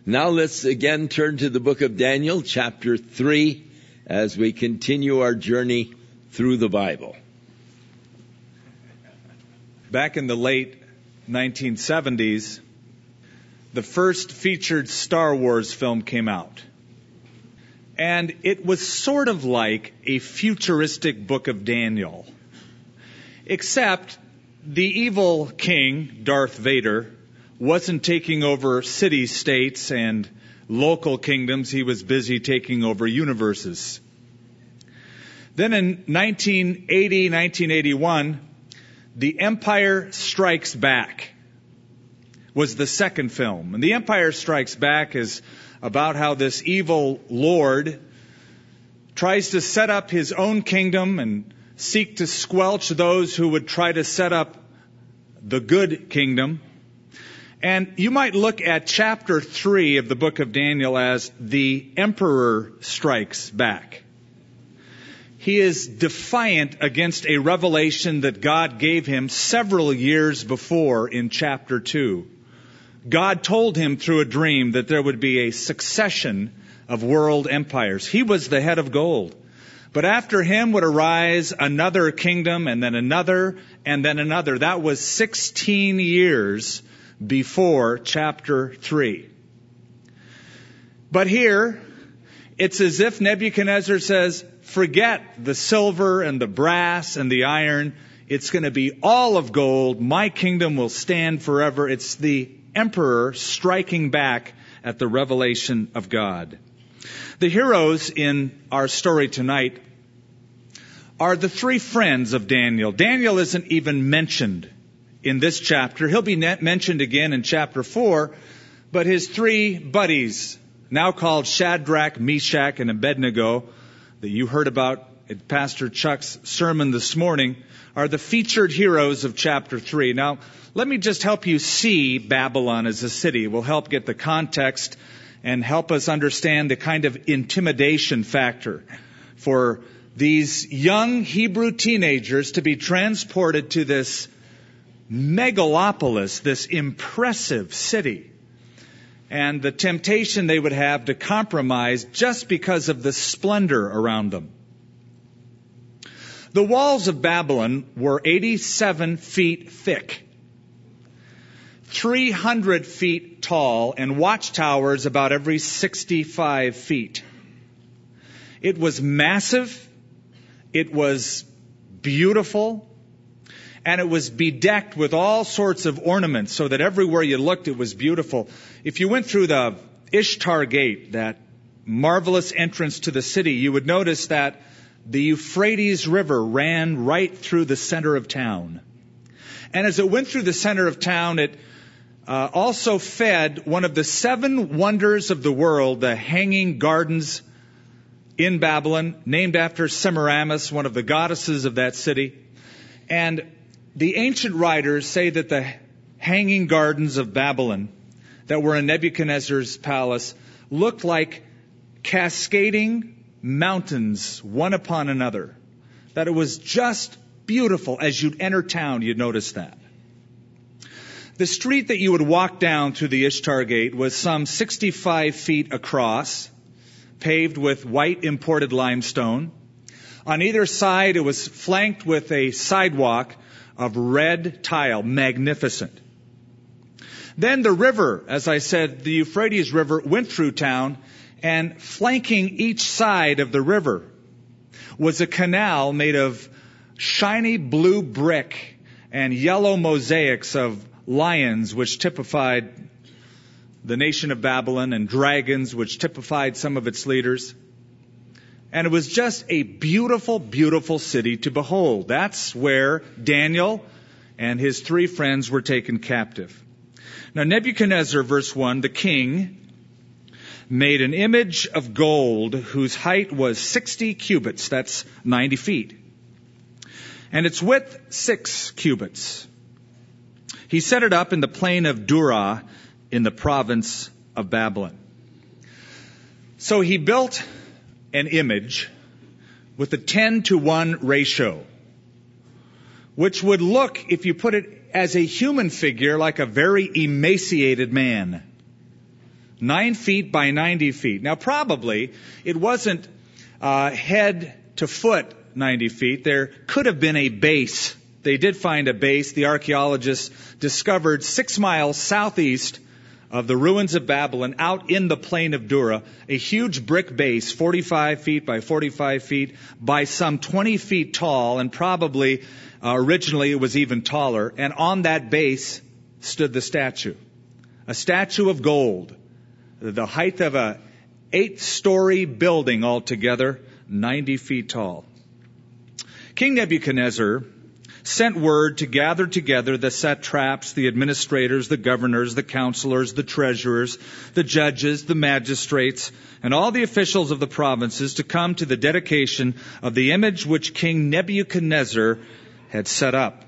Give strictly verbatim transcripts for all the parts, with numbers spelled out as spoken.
Now let's again turn to the book of Daniel, chapter three, as we continue our journey through the Bible. Back in the late nineteen seventies, the first featured Star Wars film came out. And it was sort of like a futuristic book of Daniel. Except the evil king, Darth Vader, wasn't taking over city-states and local kingdoms. He was busy taking over universes. Then in nineteen eighty, nineteen eighty-one, The Empire Strikes Back was the second film. And The Empire Strikes Back is about how this evil lord tries to set up his own kingdom and seek to squelch those who would try to set up the good kingdom. And you might look at chapter three of the book of Daniel as the Emperor Strikes Back. He is defiant against a revelation that God gave him several years before in chapter two. God told him through a dream that there would be a succession of world empires. He was the head of gold. But after him would arise another kingdom, and then another, and then another. That was sixteen years before chapter three. But here, it's as if Nebuchadnezzar says, forget the silver and the brass and the iron. It's going to be all of gold. My kingdom will stand forever. It's the emperor striking back at the revelation of God. The heroes in our story tonight are the three friends of Daniel. Daniel isn't even mentioned in this chapter. He'll be mentioned again in chapter four, but his three buddies, now called Shadrach, Meshach, and Abednego, that you heard about in Pastor Chuck's sermon this morning, are the featured heroes of chapter three. Now, let me just help you see Babylon as a city. It will help get the context and help us understand the kind of intimidation factor for these young Hebrew teenagers to be transported to this megalopolis, this impressive city, and the temptation they would have to compromise just because of the splendor around them. The walls of Babylon were eighty-seven feet thick, three hundred feet tall, and watchtowers about every sixty-five feet. It was massive, it was beautiful, and it was bedecked with all sorts of ornaments so that everywhere you looked it was beautiful. If you went through the Ishtar Gate, that marvelous entrance to the city, you would notice that the Euphrates River ran right through the center of town. And as it went through the center of town, it uh, also fed one of the seven wonders of the world, the Hanging Gardens in Babylon, named after Semiramis, one of the goddesses of that city. And the ancient writers say that the Hanging Gardens of Babylon that were in Nebuchadnezzar's palace looked like cascading mountains one upon another. That it was just beautiful. As you'd enter town, you'd notice that. The street that you would walk down through the Ishtar Gate was some sixty-five feet across, paved with white imported limestone. On either side, it was flanked with a sidewalk of red tile, magnificent. Then the river, as I said, the Euphrates River went through town, and flanking each side of the river was a canal made of shiny blue brick and yellow mosaics of lions, which typified the nation of Babylon, and dragons, which typified some of its leaders. And it was just a beautiful, beautiful city to behold. That's where Daniel and his three friends were taken captive. Now, Nebuchadnezzar, verse one, the king, made an image of gold whose height was sixty cubits, that's ninety feet, and its width six cubits. He set it up in the plain of Dura in the province of Babylon. So he built an image with a ten to one ratio, which would look, if you put it as a human figure, like a very emaciated man. Nine feet by ninety feet. Now, probably it wasn't uh, head to foot ninety feet. There could have been a base. They did find a base. The archaeologists discovered six miles southeast of the ruins of Babylon, out in the plain of Dura, a huge brick base, forty-five feet by forty-five feet by some twenty feet tall, and probably uh, originally it was even taller. And on that base stood the statue, a statue of gold, the height of a eight-story building altogether, ninety feet tall. King Nebuchadnezzar sent word to gather together the satraps, the administrators, the governors, the counselors, the treasurers, the judges, the magistrates, and all the officials of the provinces to come to the dedication of the image which King Nebuchadnezzar had set up.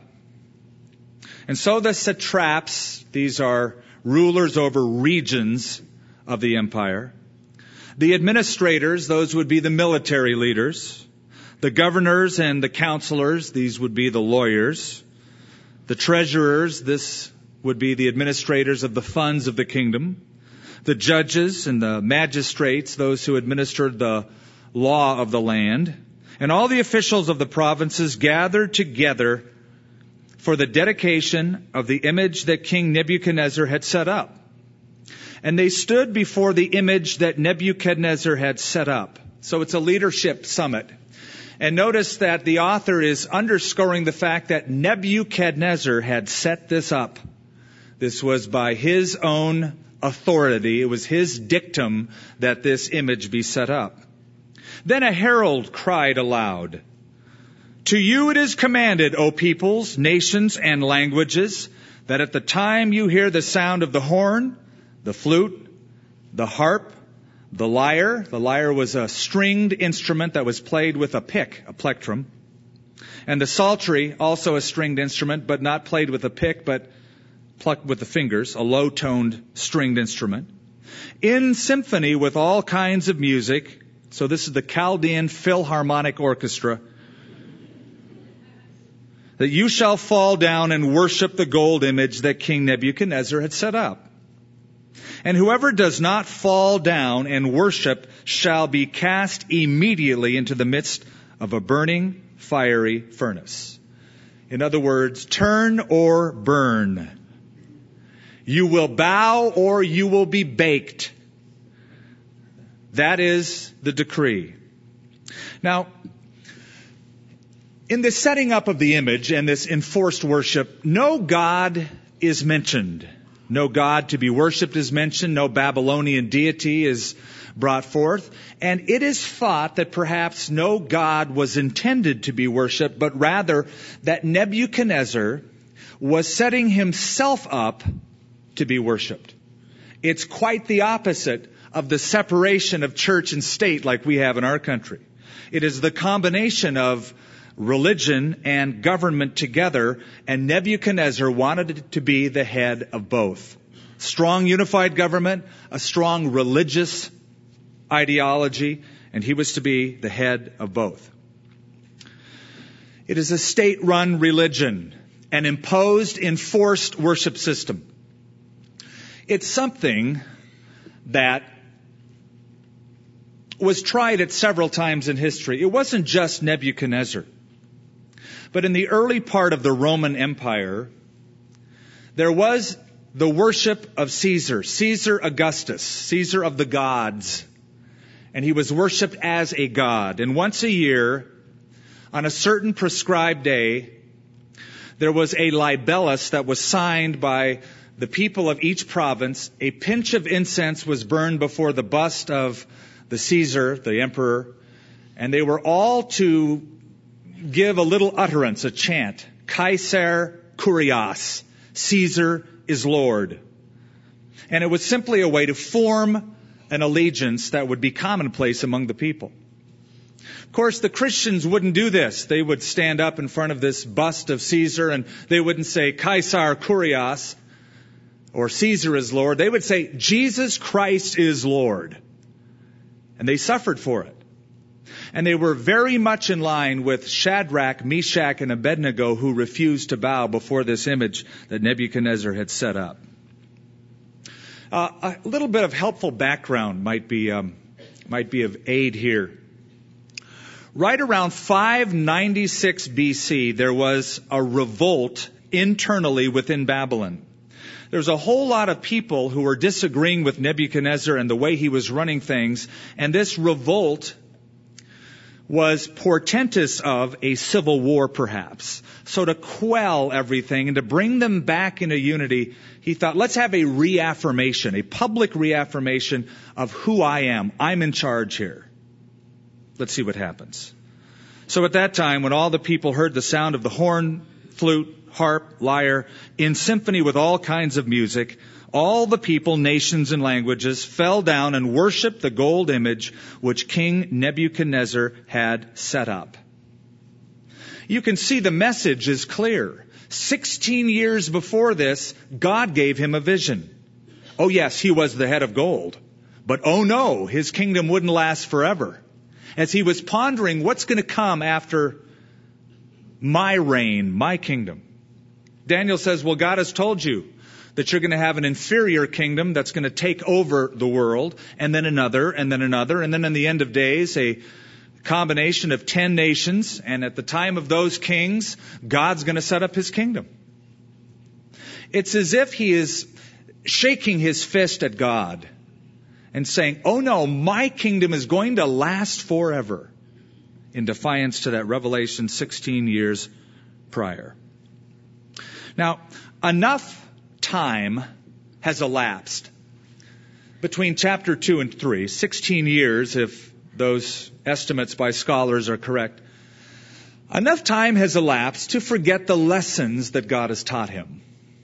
And so the satraps, these are rulers over regions of the empire, the administrators, those would be the military leaders, the governors and the counselors, these would be the lawyers. The treasurers, this would be the administrators of the funds of the kingdom. The judges and the magistrates, those who administered the law of the land. And all the officials of the provinces gathered together for the dedication of the image that King Nebuchadnezzar had set up. And they stood before the image that Nebuchadnezzar had set up. So it's a leadership summit. And notice that the author is underscoring the fact that Nebuchadnezzar had set this up. This was by his own authority. It was his dictum that this image be set up. Then a herald cried aloud, "To you it is commanded, O peoples, nations, and languages, that at the time you hear the sound of the horn, the flute, the harp, the lyre," the lyre was a stringed instrument that was played with a pick, a plectrum, and the psaltery, also a stringed instrument, but not played with a pick, but plucked with the fingers, a low-toned stringed instrument, "in symphony with all kinds of music," so this is the Chaldean Philharmonic Orchestra, "that you shall fall down and worship the gold image that King Nebuchadnezzar had set up. And whoever does not fall down and worship shall be cast immediately into the midst of a burning, fiery furnace." In other words, turn or burn. You will bow or you will be baked. That is the decree. Now, in the setting up of the image and this enforced worship, no God is mentioned. No God to be worshipped is mentioned. No Babylonian deity is brought forth. And it is thought that perhaps no God was intended to be worshipped, but rather that Nebuchadnezzar was setting himself up to be worshipped. It's quite the opposite of the separation of church and state like we have in our country. It is the combination of religion and government together, and Nebuchadnezzar wanted it to be the head of both. Strong unified government, a strong religious ideology, and he was to be the head of both. It is a state-run religion, an imposed, enforced worship system. It's something that was tried at several times in history. It wasn't just Nebuchadnezzar. But in the early part of the Roman Empire, there was the worship of Caesar, Caesar Augustus, Caesar of the gods. And he was worshipped as a god. And once a year, on a certain prescribed day, there was a libellus that was signed by the people of each province. A pinch of incense was burned before the bust of the Caesar, the emperor, and they were all to give a little utterance, a chant, Caesar Kurios, Caesar is Lord. And it was simply a way to form an allegiance that would be commonplace among the people. Of course, the Christians wouldn't do this. They would stand up in front of this bust of Caesar and they wouldn't say Caesar Kurios or Caesar is Lord. They would say Jesus Christ is Lord. And they suffered for it. And they were very much in line with Shadrach, Meshach, and Abednego, who refused to bow before this image that Nebuchadnezzar had set up. Uh, a little bit of helpful background might be um, might be of aid here. Right around five ninety-six B C, there was a revolt internally within Babylon. There's a whole lot of people who were disagreeing with Nebuchadnezzar and the way he was running things, and this revolt was portentous of a civil war, perhaps. So to quell everything and to bring them back into unity, he thought, let's have a reaffirmation, a public reaffirmation of who I am. I'm in charge here. Let's see what happens. So at that time, when all the people heard the sound of the horn, flute, harp, lyre, in symphony with all kinds of music, all the people, nations, and languages fell down and worshipped the gold image which King Nebuchadnezzar had set up. You can see the message is clear. Sixteen years before this, God gave him a vision. Oh yes, he was the head of gold. But oh no, his kingdom wouldn't last forever. As he was pondering what's going to come after my reign, my kingdom. Daniel says, well, God has told you that you're going to have an inferior kingdom that's going to take over the world, and then another, and then another, and then in the end of days, a combination of ten nations, and at the time of those kings, God's going to set up his kingdom. It's as if he is shaking his fist at God and saying, oh no, my kingdom is going to last forever, in defiance to that Revelation sixteen years prior. Now, enough time has elapsed between chapter two and three, sixteen years if those estimates by scholars are correct. Enough time has elapsed to forget the lessons that God has taught him.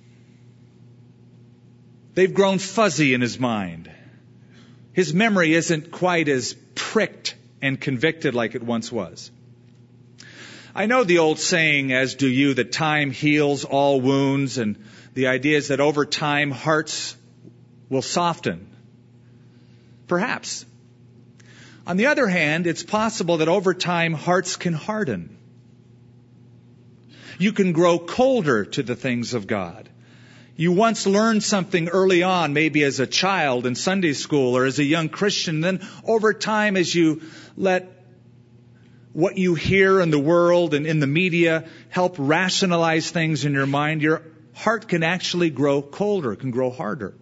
They've grown fuzzy in his mind. His memory isn't quite as pricked and convicted like it once was. I know the old saying, as do you, that time heals all wounds, and the idea is that over time hearts will soften. Perhaps. On the other hand, it's possible that over time hearts can harden. You can grow colder to the things of God. You once learned something early on, maybe as a child in Sunday school or as a young Christian. Then over time, as you let what you hear in the world and in the media help rationalize things in your mind, your heart can actually grow colder, can grow harder.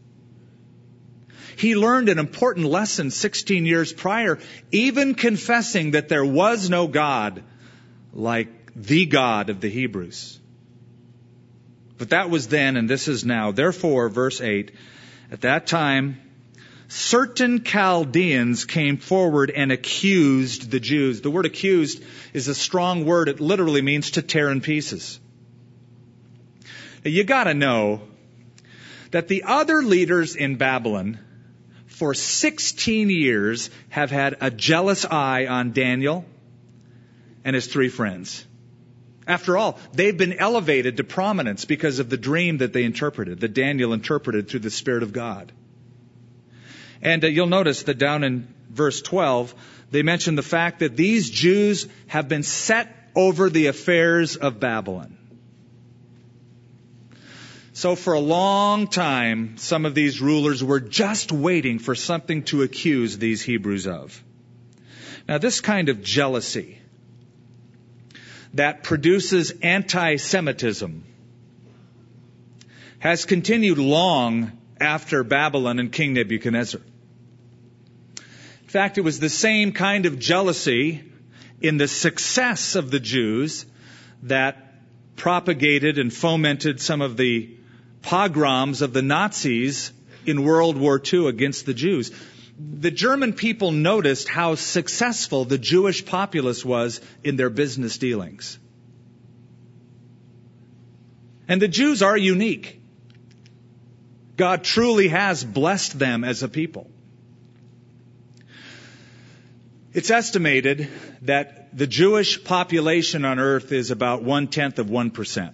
He learned an important lesson sixteen years prior, even confessing that there was no God like the God of the Hebrews. But that was then, and this is now. Therefore, verse eight, at that time, certain Chaldeans came forward and accused the Jews. The word accused is a strong word. It literally means to tear in pieces. Now, you got to know that the other leaders in Babylon for sixteen years have had a jealous eye on Daniel and his three friends. After all, they've been elevated to prominence because of the dream that they interpreted, that Daniel interpreted through the Spirit of God. And uh, you'll notice that down in verse twelve, they mention the fact that these Jews have been set over the affairs of Babylon. So for a long time, some of these rulers were just waiting for something to accuse these Hebrews of. Now, this kind of jealousy that produces anti-Semitism has continued long after Babylon and King Nebuchadnezzar. In fact, it was the same kind of jealousy in the success of the Jews that propagated and fomented some of the pogroms of the Nazis in World War Two against the Jews. The German people noticed how successful the Jewish populace was in their business dealings. And the Jews are unique. God truly has blessed them as a people. It's estimated that the Jewish population on earth is about one-tenth of one percent.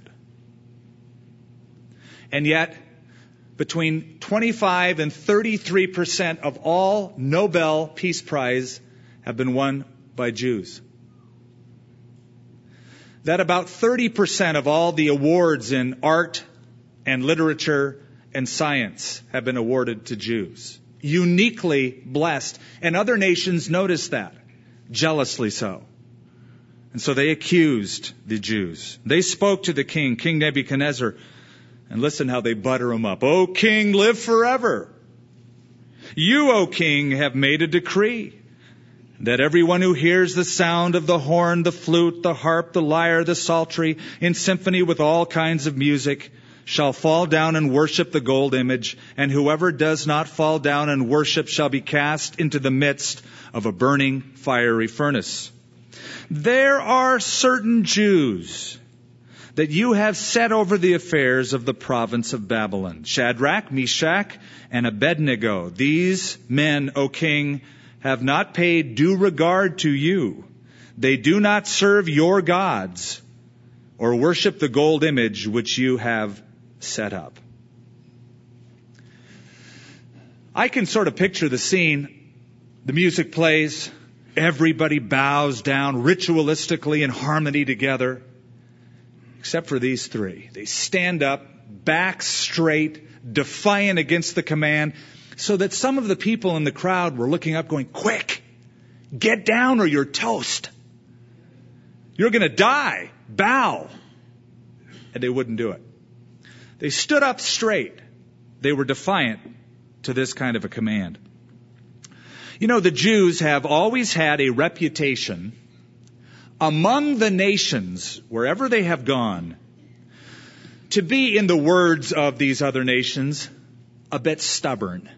And yet, between twenty-five and thirty-three percent of all Nobel Peace Prize have been won by Jews. That about thirty percent of all the awards in art and literature and science have been awarded to Jews. Uniquely blessed. And other nations noticed that, jealously so. And so they accused the Jews. They spoke to the king, King Nebuchadnezzar, and listen how they butter him up. O king, live forever. You, O king, have made a decree that everyone who hears the sound of the horn, the flute, the harp, the lyre, the psaltery, in symphony with all kinds of music, shall fall down and worship the gold image, and whoever does not fall down and worship shall be cast into the midst of a burning fiery furnace. There are certain Jews that you have set over the affairs of the province of Babylon, Shadrach, Meshach, and Abednego. These men, O king, have not paid due regard to you. They do not serve your gods or worship the gold image which you have set up. I can sort of picture the scene. The music plays. Everybody bows down ritualistically in harmony together. Except for these three. They stand up, back straight, defiant against the command, so that some of the people in the crowd were looking up going, quick, get down or you're toast. You're going to die. Bow. And they wouldn't do it. They stood up straight. They were defiant to this kind of a command. You know, the Jews have always had a reputation among the nations, wherever they have gone, to be, in the words of these other nations, a bit stubborn.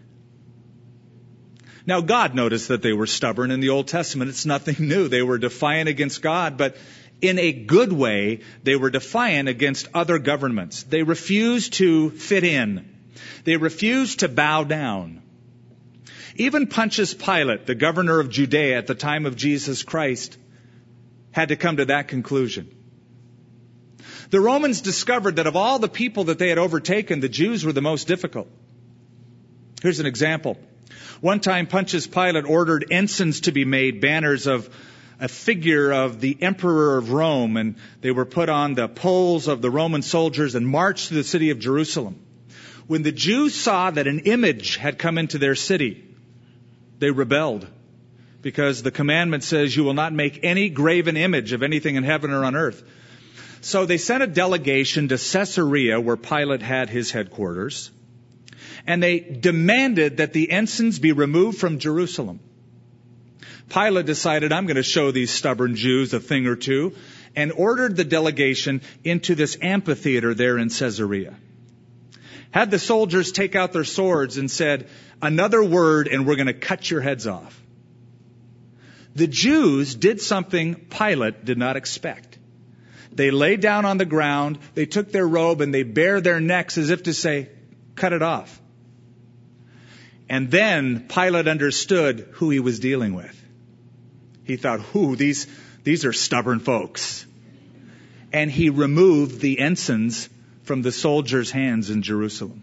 Now, God noticed that they were stubborn in the Old Testament. It's nothing new. They were defiant against God, but in a good way, they were defiant against other governments. They refused to fit in. They refused to bow down. Even Pontius Pilate, the governor of Judea at the time of Jesus Christ, had to come to that conclusion. The Romans discovered that of all the people that they had overtaken, the Jews were the most difficult. Here's an example. One time Pontius Pilate ordered ensigns to be made, banners of a figure of the emperor of Rome, and they were put on the poles of the Roman soldiers and marched to the city of Jerusalem. When the Jews saw that an image had come into their city, they rebelled. Because the commandment says you will not make any graven image of anything in heaven or on earth. So they sent a delegation to Caesarea, where Pilate had his headquarters, and they demanded that the ensigns be removed from Jerusalem. Pilate decided, I'm going to show these stubborn Jews a thing or two, and ordered the delegation into this amphitheater there in Caesarea. Had the soldiers take out their swords and said, another word and we're going to cut your heads off. The Jews did something Pilate did not expect. They lay down on the ground, they took their robe, and they bare their necks as if to say, cut it off. And then Pilate understood who he was dealing with. He thought, whoo, these, these are stubborn folks. And he removed the ensigns from the soldiers' hands in Jerusalem.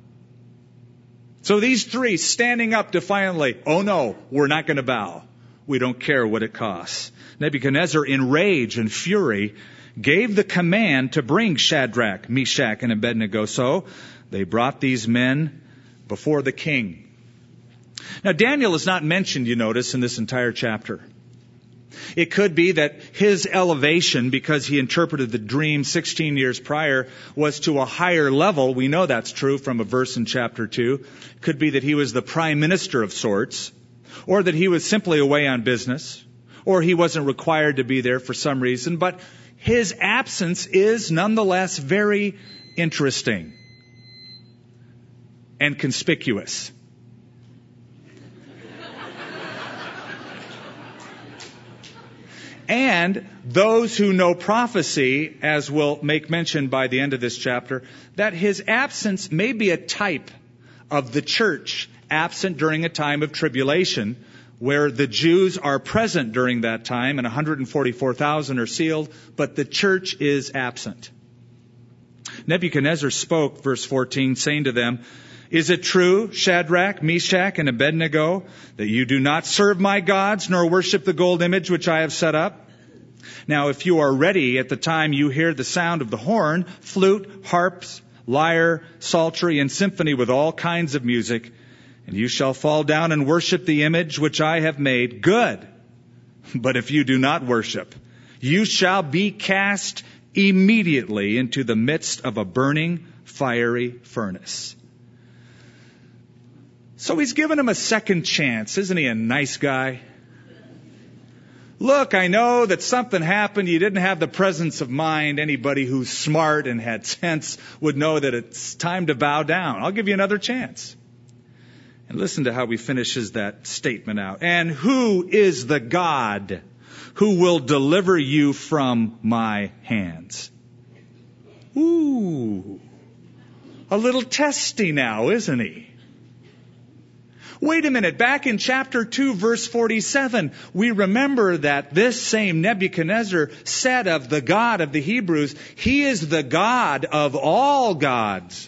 So these three standing up defiantly, oh no, we're not going to bow. We don't care what it costs. Nebuchadnezzar, in rage and fury, gave the command to bring Shadrach, Meshach, and Abednego. So they brought these men before the king. Now, Daniel is not mentioned, you notice, in this entire chapter. It could be that his elevation, because he interpreted the dream sixteen years prior, was to a higher level. We know that's true from a verse in chapter two. Could be that he was the prime minister of sorts, or that he was simply away on business, or he wasn't required to be there for some reason. But his absence is nonetheless very interesting and conspicuous. And those who know prophecy, as we'll make mention by the end of this chapter, that his absence may be a type of the church absent during a time of tribulation, where the Jews are present during that time and one hundred forty-four thousand are sealed, but the church is absent. Nebuchadnezzar spoke, verse fourteen, saying to them, is it true, Shadrach, Meshach, and Abednego, that you do not serve my gods nor worship the gold image which I have set up? Now, if you are ready at the time you hear the sound of the horn, flute, harps, lyre, psaltery, and symphony with all kinds of music. And you shall fall down and worship the image which I have made. Good. But if you do not worship, you shall be cast immediately into the midst of a burning, fiery furnace. So he's given him a second chance. Isn't he a nice guy? Look, I know that something happened. You didn't have the presence of mind. Anybody who's smart and had sense would know that it's time to bow down. I'll give you another chance. And listen to how he finishes that statement out. And who is the God who will deliver you from my hands? Ooh, a little testy now, isn't he? Wait a minute, back in chapter two, verse forty-seven, we remember that this same Nebuchadnezzar said of the God of the Hebrews, he is the God of all gods.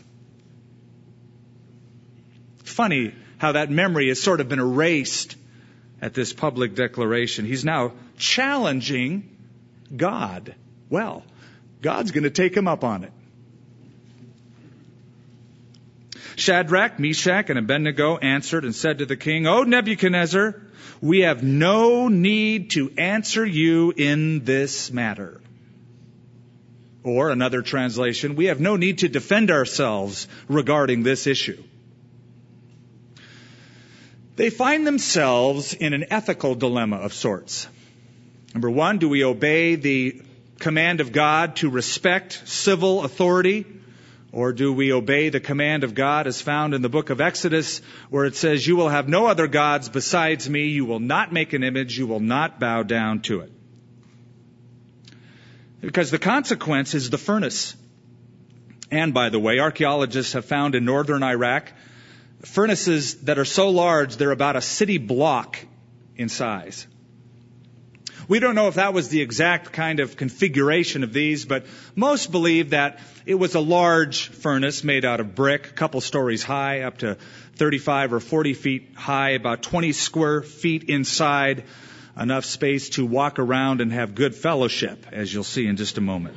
Funny how that memory has sort of been erased at this public declaration. He's now challenging God. Well, God's going to take him up on it. Shadrach, Meshach, and Abednego answered and said to the king, O Nebuchadnezzar, we have no need to answer you in this matter. Or another translation, we have no need to defend ourselves regarding this issue. They find themselves in an ethical dilemma of sorts. Number one, do we obey the command of God to respect civil authority? Or do we obey the command of God as found in the book of Exodus, where it says, you will have no other gods besides me, you will not make an image, you will not bow down to it. Because the consequence is the furnace. And by the way, archaeologists have found in northern Iraq furnaces that are so large they're about a city block in size. We don't know if that was the exact kind of configuration of these, but most believe that it was a large furnace made out of brick, a couple stories high, up to thirty-five or forty feet high, about twenty square feet inside, enough space to walk around and have good fellowship, as you'll see in just a moment.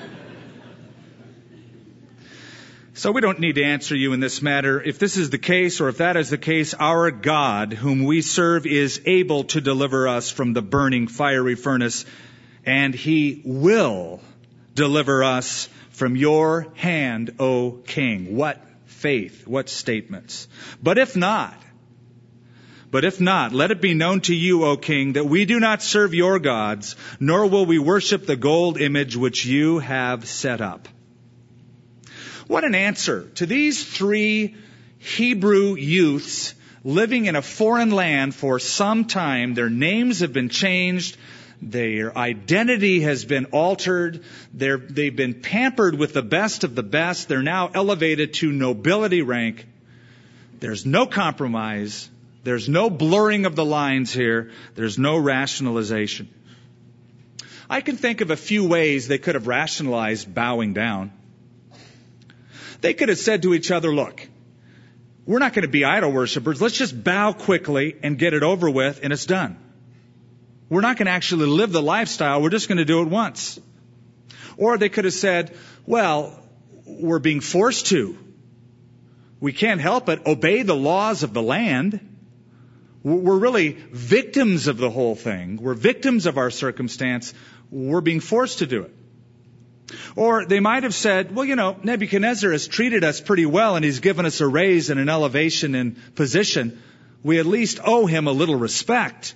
So we don't need to answer you in this matter. If this is the case, or if that is the case, our God, whom we serve, is able to deliver us from the burning fiery furnace, and he will deliver us from your hand, O king. What faith, what statements. But if not, but if not, let it be known to you, O king, that we do not serve your gods, nor will we worship the gold image which you have set up. What an answer to these three Hebrew youths living in a foreign land for some time. Their names have been changed. Their identity has been altered. They're, they've been pampered with the best of the best. They're now elevated to nobility rank. There's no compromise. There's no blurring of the lines here. There's no rationalization. I can think of a few ways they could have rationalized bowing down. They could have said to each other, look, we're not going to be idol worshipers. Let's just bow quickly and get it over with, and it's done. We're not going to actually live the lifestyle. We're just going to do it once. Or they could have said, well, we're being forced to. We can't help it. Obey the laws of the land. We're really victims of the whole thing. We're victims of our circumstance. We're being forced to do it. Or they might have said, well, you know, Nebuchadnezzar has treated us pretty well and he's given us a raise and an elevation in position. We at least owe him a little respect.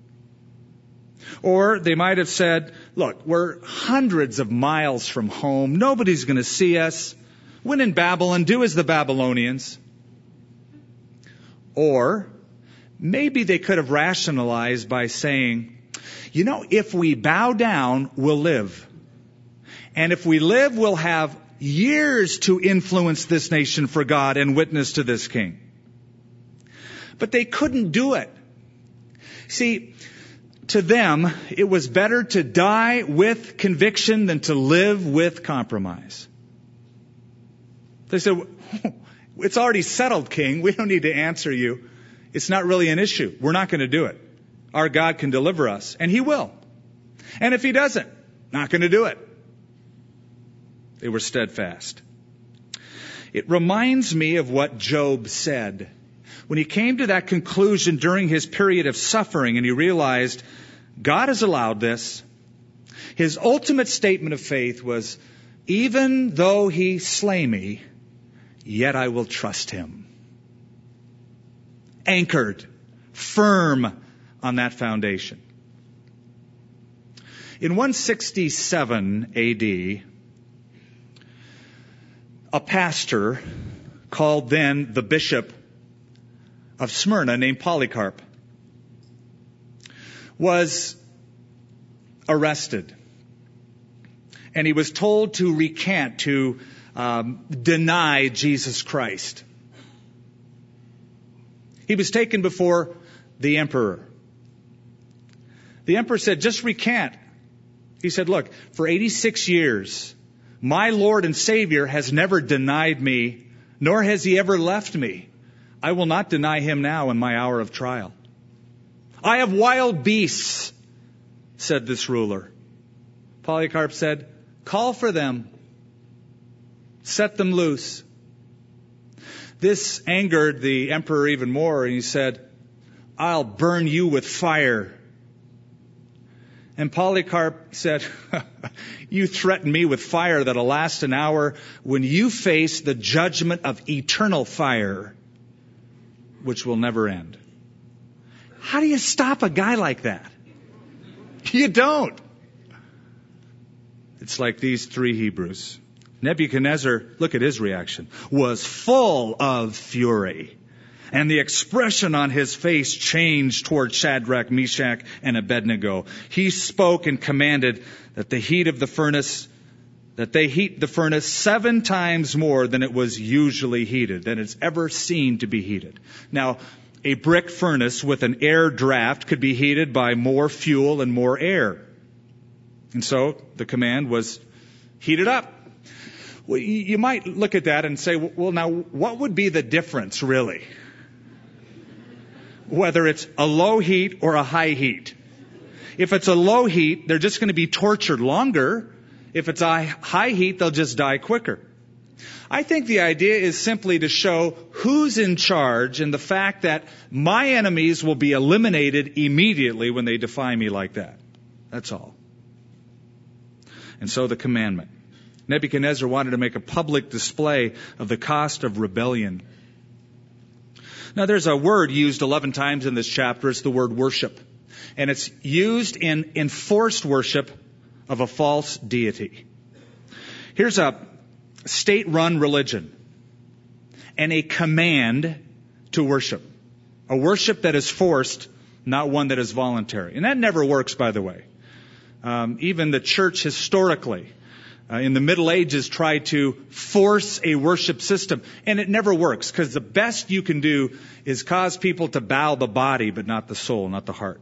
Or they might have said, look, we're hundreds of miles from home. Nobody's going to see us. When in Babylon, do as the Babylonians. Or maybe they could have rationalized by saying, you know, if we bow down, we'll live. And if we live, we'll have years to influence this nation for God and witness to this king. But they couldn't do it. See, to them, it was better to die with conviction than to live with compromise. They said, it's already settled, king. We don't need to answer you. It's not really an issue. We're not going to do it. Our God can deliver us, and he will. And if he doesn't, not going to do it. They were steadfast. It reminds me of what Job said. When he came to that conclusion during his period of suffering and he realized God has allowed this, his ultimate statement of faith was, even though he slay me, yet I will trust him. Anchored, firm on that foundation. In one sixty-seven A D, a pastor called then the bishop of Smyrna named Polycarp was arrested. And he was told to recant, to um, deny Jesus Christ. He was taken before the emperor. The emperor said, just recant. He said, look, for eighty-six years, my Lord and Savior has never denied me, nor has he ever left me. I will not deny him now in my hour of trial. I have wild beasts, said this ruler. Polycarp said, call for them. Set them loose. This angered the emperor even more, and he said, I'll burn you with fire. And Polycarp said, you threaten me with fire that'll last an hour when you face the judgment of eternal fire, which will never end. How do you stop a guy like that? You don't. It's like these three Hebrews. Nebuchadnezzar, look at his reaction, was full of fury. And the expression on his face changed toward Shadrach, Meshach, and Abednego. He spoke and commanded that the heat of the furnace, that they heat the furnace seven times more than it was usually heated, than it's ever seen to be heated. Now, a brick furnace with an air draft could be heated by more fuel and more air. And so the command was, heat it up. Well, you might look at that and say, well, now, what would be the difference, really? Whether it's a low heat or a high heat. If it's a low heat, they're just going to be tortured longer. If it's a high heat, they'll just die quicker. I think the idea is simply to show who's in charge and the fact that my enemies will be eliminated immediately when they defy me like that. That's all. And so the commandment. Nebuchadnezzar wanted to make a public display of the cost of rebellion. Now, there's a word used eleven times in this chapter. It's the word worship. And it's used in enforced worship of a false deity. Here's a state-run religion and a command to worship. A worship that is forced, not one that is voluntary. And that never works, by the way. Um, even the church historically, Uh, in the Middle Ages, tried to force a worship system. And it never works, because the best you can do is cause people to bow the body, but not the soul, not the heart.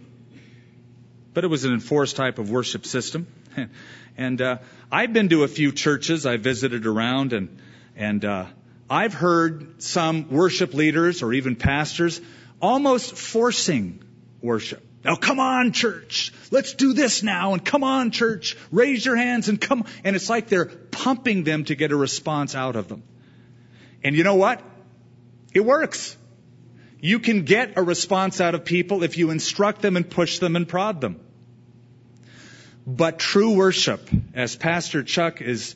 But it was an enforced type of worship system. And uh, I've been to a few churches. I visited around, and, and uh, I've heard some worship leaders or even pastors almost forcing worship. Now, come on, church. Let's do this now. And come on, church. Raise your hands and come. And it's like they're pumping them to get a response out of them. And you know what? It works. You can get a response out of people if you instruct them and push them and prod them. But true worship, as Pastor Chuck is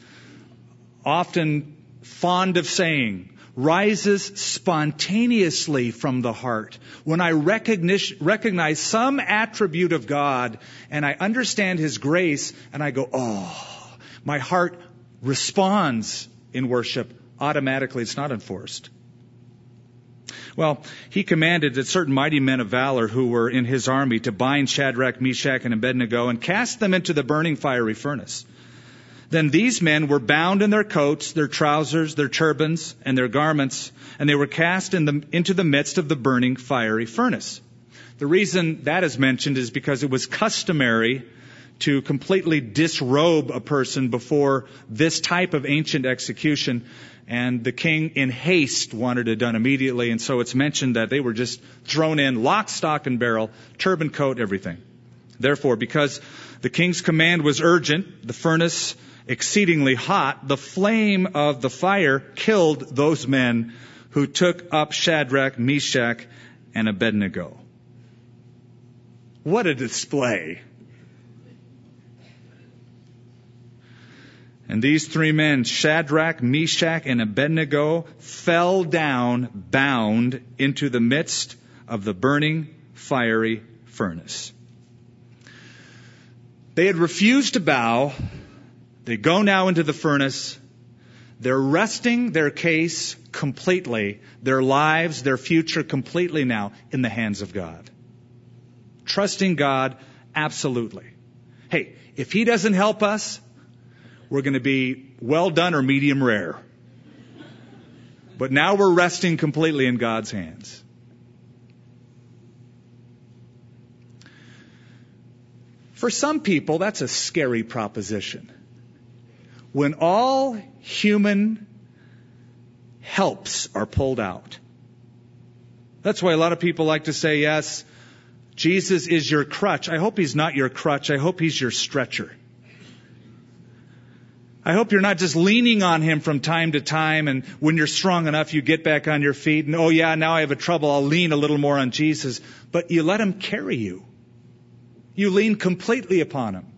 often fond of saying, rises spontaneously from the heart. When I recognize, recognize some attribute of God and I understand His grace and I go, oh, my heart responds in worship automatically. It's not enforced. Well, he commanded that certain mighty men of valor who were in his army to bind Shadrach, Meshach, and Abednego and cast them into the burning fiery furnace. Then these men were bound in their coats, their trousers, their turbans, and their garments, and they were cast in the, into the midst of the burning fiery furnace. The reason that is mentioned is because it was customary to completely disrobe a person before this type of ancient execution, and the king in haste wanted it done immediately, and so it's mentioned that they were just thrown in lock, stock, and barrel, turban, coat, everything. Therefore, because the king's command was urgent, the furnace exceedingly hot, the flame of the fire killed those men who took up Shadrach, Meshach, and Abednego. What a display. And these three men, Shadrach, Meshach, and Abednego, fell down bound into the midst of the burning fiery furnace. They had refused to bow. They go now into the furnace. They're resting their case completely, their lives, their future completely now in the hands of God. Trusting God absolutely. Hey, if He doesn't help us, we're going to be well done or medium rare. But now we're resting completely in God's hands. For some people, that's a scary proposition. When all human helps are pulled out. That's why a lot of people like to say, yes, Jesus is your crutch. I hope He's not your crutch. I hope He's your stretcher. I hope you're not just leaning on Him from time to time, and when you're strong enough, you get back on your feet, and oh yeah, now I have a trouble, I'll lean a little more on Jesus. But you let Him carry you. You lean completely upon Him.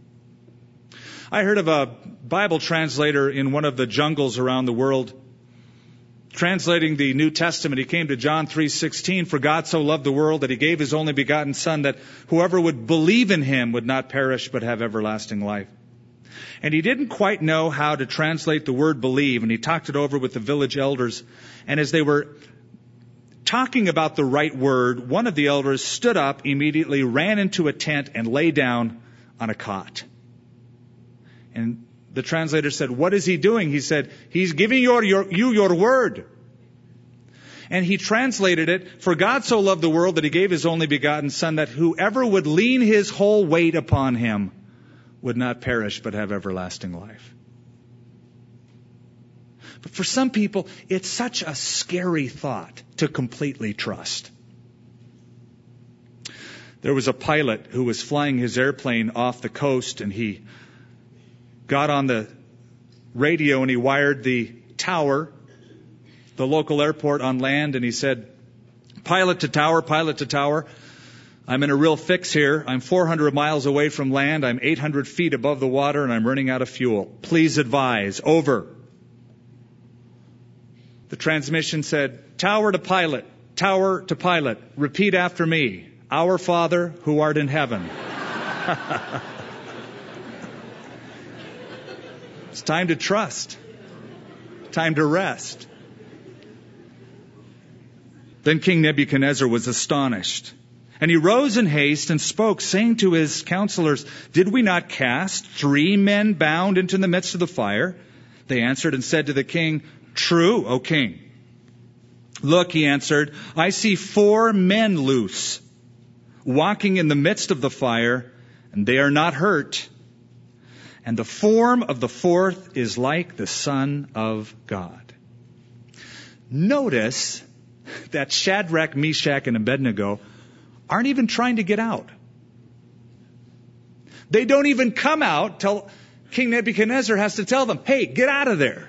I heard of a Bible translator in one of the jungles around the world, translating the New Testament. He came to John three sixteen, for God so loved the world that He gave His only begotten Son, that whoever would believe in Him would not perish but have everlasting life. And he didn't quite know how to translate the word believe, and he talked it over with the village elders. And as they were talking about the right word, one of the elders stood up, immediately ran into a tent, and lay down on a cot. And the translator said, what is he doing? He said, he's giving your, your, you your word. And he translated it, for God so loved the world that He gave His only begotten Son, that whoever would lean his whole weight upon Him would not perish but have everlasting life. But for some people, it's such a scary thought to completely trust. There was a pilot who was flying his airplane off the coast, and he got on the radio and he wired the tower, the local airport on land, and he said, pilot to tower, pilot to tower. I'm in a real fix here. I'm four hundred miles away from land. I'm eight hundred feet above the water, and I'm running out of fuel. Please advise. Over. The transmission said, tower to pilot, tower to pilot. Repeat after me. Our Father who art in heaven. It's time to trust. Time to rest. Then King Nebuchadnezzar was astonished. And he rose in haste and spoke, saying to his counselors, did we not cast three men bound into the midst of the fire? They answered and said to the king, true, O king. Look, he answered, I see four men loose, walking in the midst of the fire, and they are not hurt. And the form of the fourth is like the Son of God. Notice that Shadrach, Meshach, and Abednego aren't even trying to get out. They don't even come out till King Nebuchadnezzar has to tell them, hey, get out of there.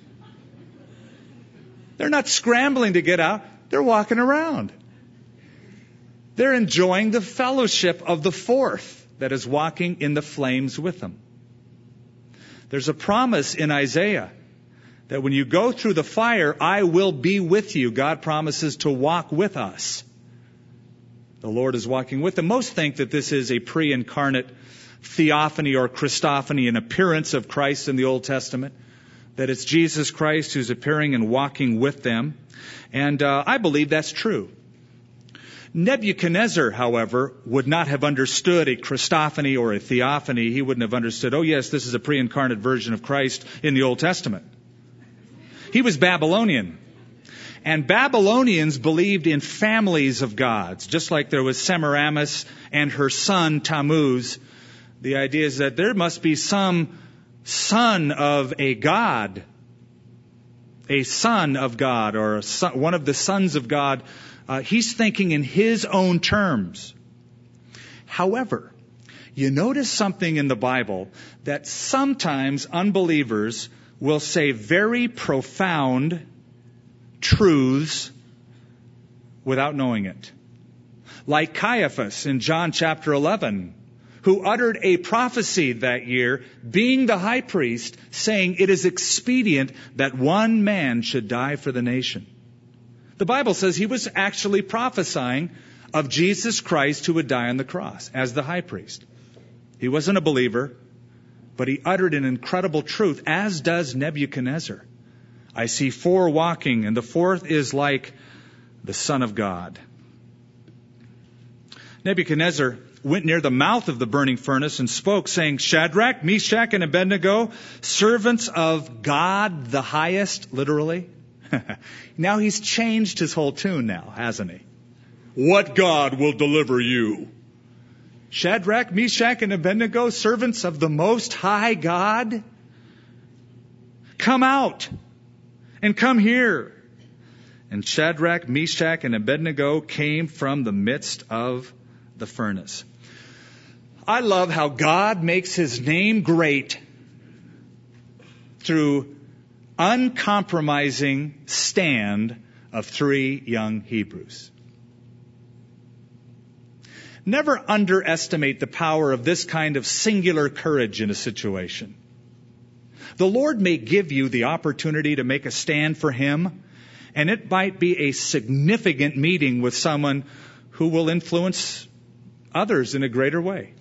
They're not scrambling to get out. They're walking around. They're enjoying the fellowship of the fourth that is walking in the flames with them. There's a promise in Isaiah that when you go through the fire, I will be with you. God promises to walk with us. The Lord is walking with them. Most think that this is a pre-incarnate theophany or Christophany, an appearance of Christ in the Old Testament, that it's Jesus Christ who's appearing and walking with them. And uh, I believe that's true. Nebuchadnezzar, however, would not have understood a Christophany or a theophany. He wouldn't have understood, oh yes, this is a pre-incarnate version of Christ in the Old Testament. He was Babylonian. And Babylonians believed in families of gods, just like there was Semiramis and her son Tammuz. The idea is that there must be some son of a god, a son of God, or a son, one of the sons of God. Uh, he's thinking in his own terms. However, you notice something in the Bible that sometimes unbelievers will say very profound truths without knowing it. Like Caiaphas in John chapter eleven, who uttered a prophecy that year, being the high priest, saying it is expedient that one man should die for the nation. The Bible says he was actually prophesying of Jesus Christ who would die on the cross as the high priest. He wasn't a believer, but he uttered an incredible truth, as does Nebuchadnezzar. I see four walking, and the fourth is like the Son of God. Nebuchadnezzar went near the mouth of the burning furnace and spoke, saying, Shadrach, Meshach, and Abednego, servants of God the highest, literally. Now he's changed his whole tune now, hasn't he? What God will deliver you? Shadrach, Meshach, and Abednego, servants of the Most High God? Come out and come here. And Shadrach, Meshach, and Abednego came from the midst of the furnace. I love how God makes his name great through uncompromising stand of three young Hebrews. Never underestimate the power of this kind of singular courage in a situation. The Lord may give you the opportunity to make a stand for him, and it might be a significant meeting with someone who will influence others in a greater way.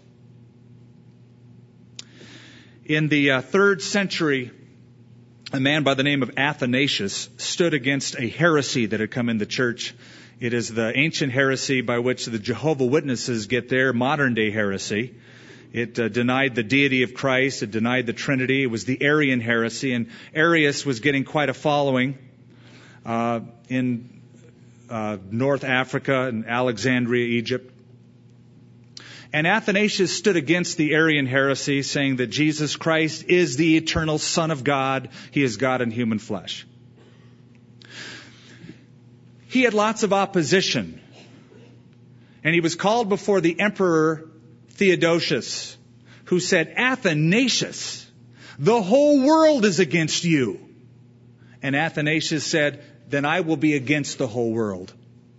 In the uh, third century, a man by the name of Athanasius stood against a heresy that had come in the church. It is the ancient heresy by which the Jehovah's Witnesses get their modern-day heresy. It uh, denied the deity of Christ. It denied the Trinity. It was the Arian heresy, and Arius was getting quite a following uh, in uh, North Africa and Alexandria, Egypt. And Athanasius stood against the Arian heresy, saying that Jesus Christ is the eternal Son of God. He is God in human flesh. He had lots of opposition. And he was called before the Emperor Theodosius, who said, Athanasius, the whole world is against you. And Athanasius said, then I will be against the whole world.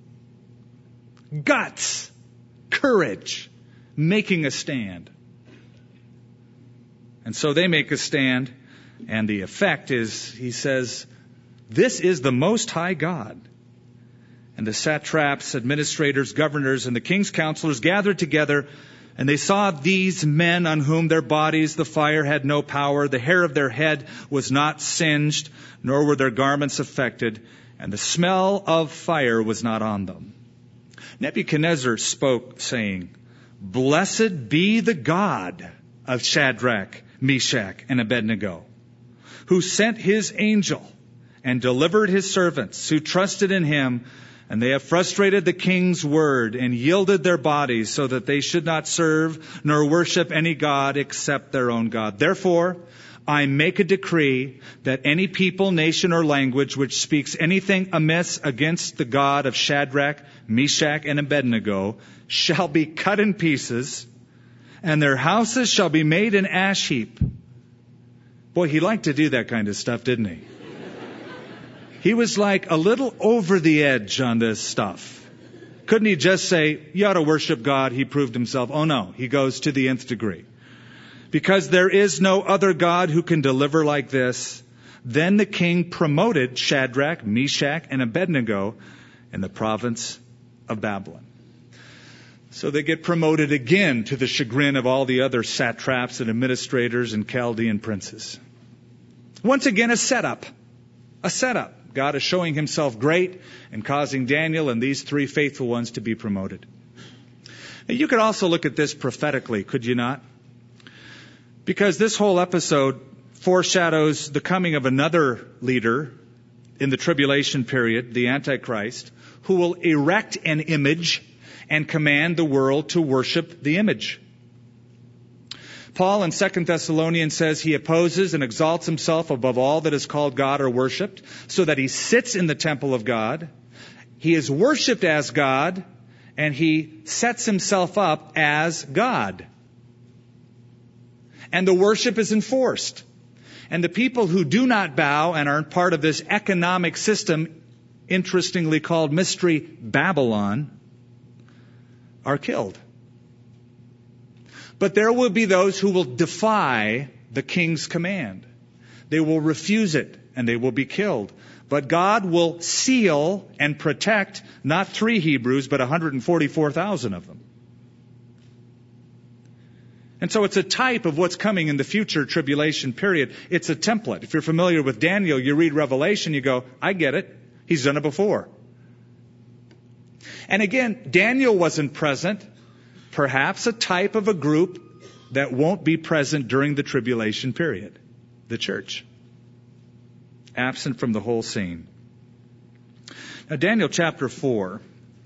Guts, courage, making a stand. And so they make a stand, and the effect is, he says, this is the Most High God. And the satraps, administrators, governors, and the king's counselors gathered together, and they saw these men on whom their bodies the fire had no power. The hair of their head was not singed, nor were their garments affected, and the smell of fire was not on them. Nebuchadnezzar spoke, saying, Blessed be the God of Shadrach, Meshach, and Abednego, who sent his angel and delivered his servants who trusted in him, and they have frustrated the king's word and yielded their bodies so that they should not serve nor worship any god except their own God. Therefore, I make a decree that any people, nation, or language which speaks anything amiss against the God of Shadrach, Meshach, and Abednego shall be cut in pieces, and their houses shall be made an ash heap. Boy, he liked to do that kind of stuff, didn't he? He was like a little over the edge on this stuff. Couldn't he just say, you ought to worship God? He proved himself. Oh no, he goes to the nth degree. Because there is no other God who can deliver like this. Then the king promoted Shadrach, Meshach, and Abednego in the province of Babylon. So they get promoted again to the chagrin of all the other satraps and administrators and Chaldean princes. Once again, a setup. A setup. God is showing himself great and causing Daniel and these three faithful ones to be promoted. Now, you could also look at this prophetically, could you not? Because this whole episode foreshadows the coming of another leader in the tribulation period, the Antichrist, who will erect an image and command the world to worship the image. Paul in Second Thessalonians says he opposes and exalts himself above all that is called God or worshipped, so that he sits in the temple of God. He is worshipped as God, and he sets himself up as God. And the worship is enforced. And the people who do not bow and aren't part of this economic system, interestingly called Mystery Babylon, are killed. But there will be those who will defy the king's command. They will refuse it, and they will be killed. But God will seal and protect not three Hebrews, but one hundred forty-four thousand of them. And so it's a type of what's coming in the future tribulation period. It's a template. If you're familiar with Daniel, you read Revelation, you go, I get it. He's done it before. And again, Daniel wasn't present. Perhaps a type of a group that won't be present during the tribulation period. The church. Absent from the whole scene. Now, Daniel chapter four.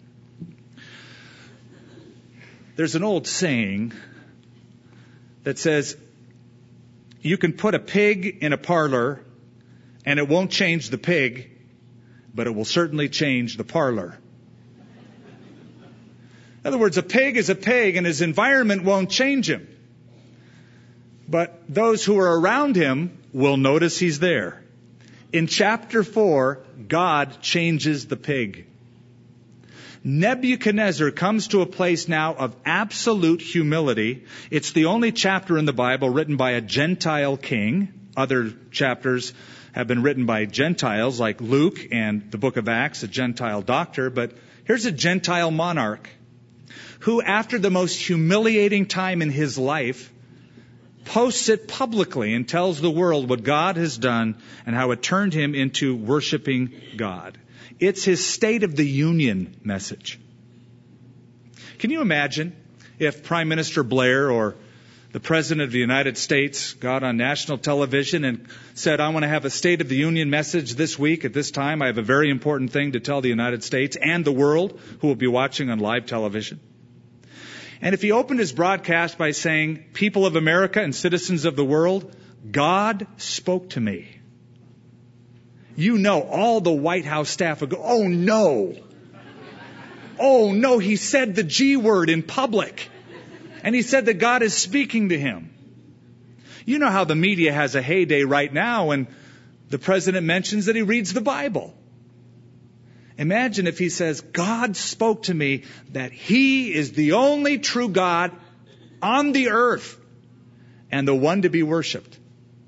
There's an old saying that says, you can put a pig in a parlor and it won't change the pig, but it will certainly change the parlor. In other words, a pig is a pig and his environment won't change him. But those who are around him will notice he's there. In chapter four, God changes the pig. Nebuchadnezzar comes to a place now of absolute humility. It's the only chapter in the Bible written by a Gentile king. Other chapters have been written by Gentiles, like Luke and the book of Acts, a Gentile doctor. But here's a Gentile monarch who, after the most humiliating time in his life, posts it publicly and tells the world what God has done and how it turned him into worshiping God. It's his State of the Union message. Can you imagine if Prime Minister Blair or the President of the United States got on national television and said, I want to have a State of the Union message this week at this time. I have a very important thing to tell the United States and the world who will be watching on live television. And if he opened his broadcast by saying, people of America and citizens of the world, God spoke to me. You know, all the White House staff would go, oh no. Oh no, he said the G word in public. And he said that God is speaking to him. You know how the media has a heyday right now when the president mentions that he reads the Bible. Imagine if he says, God spoke to me that he is the only true God on the earth and the one to be worshipped.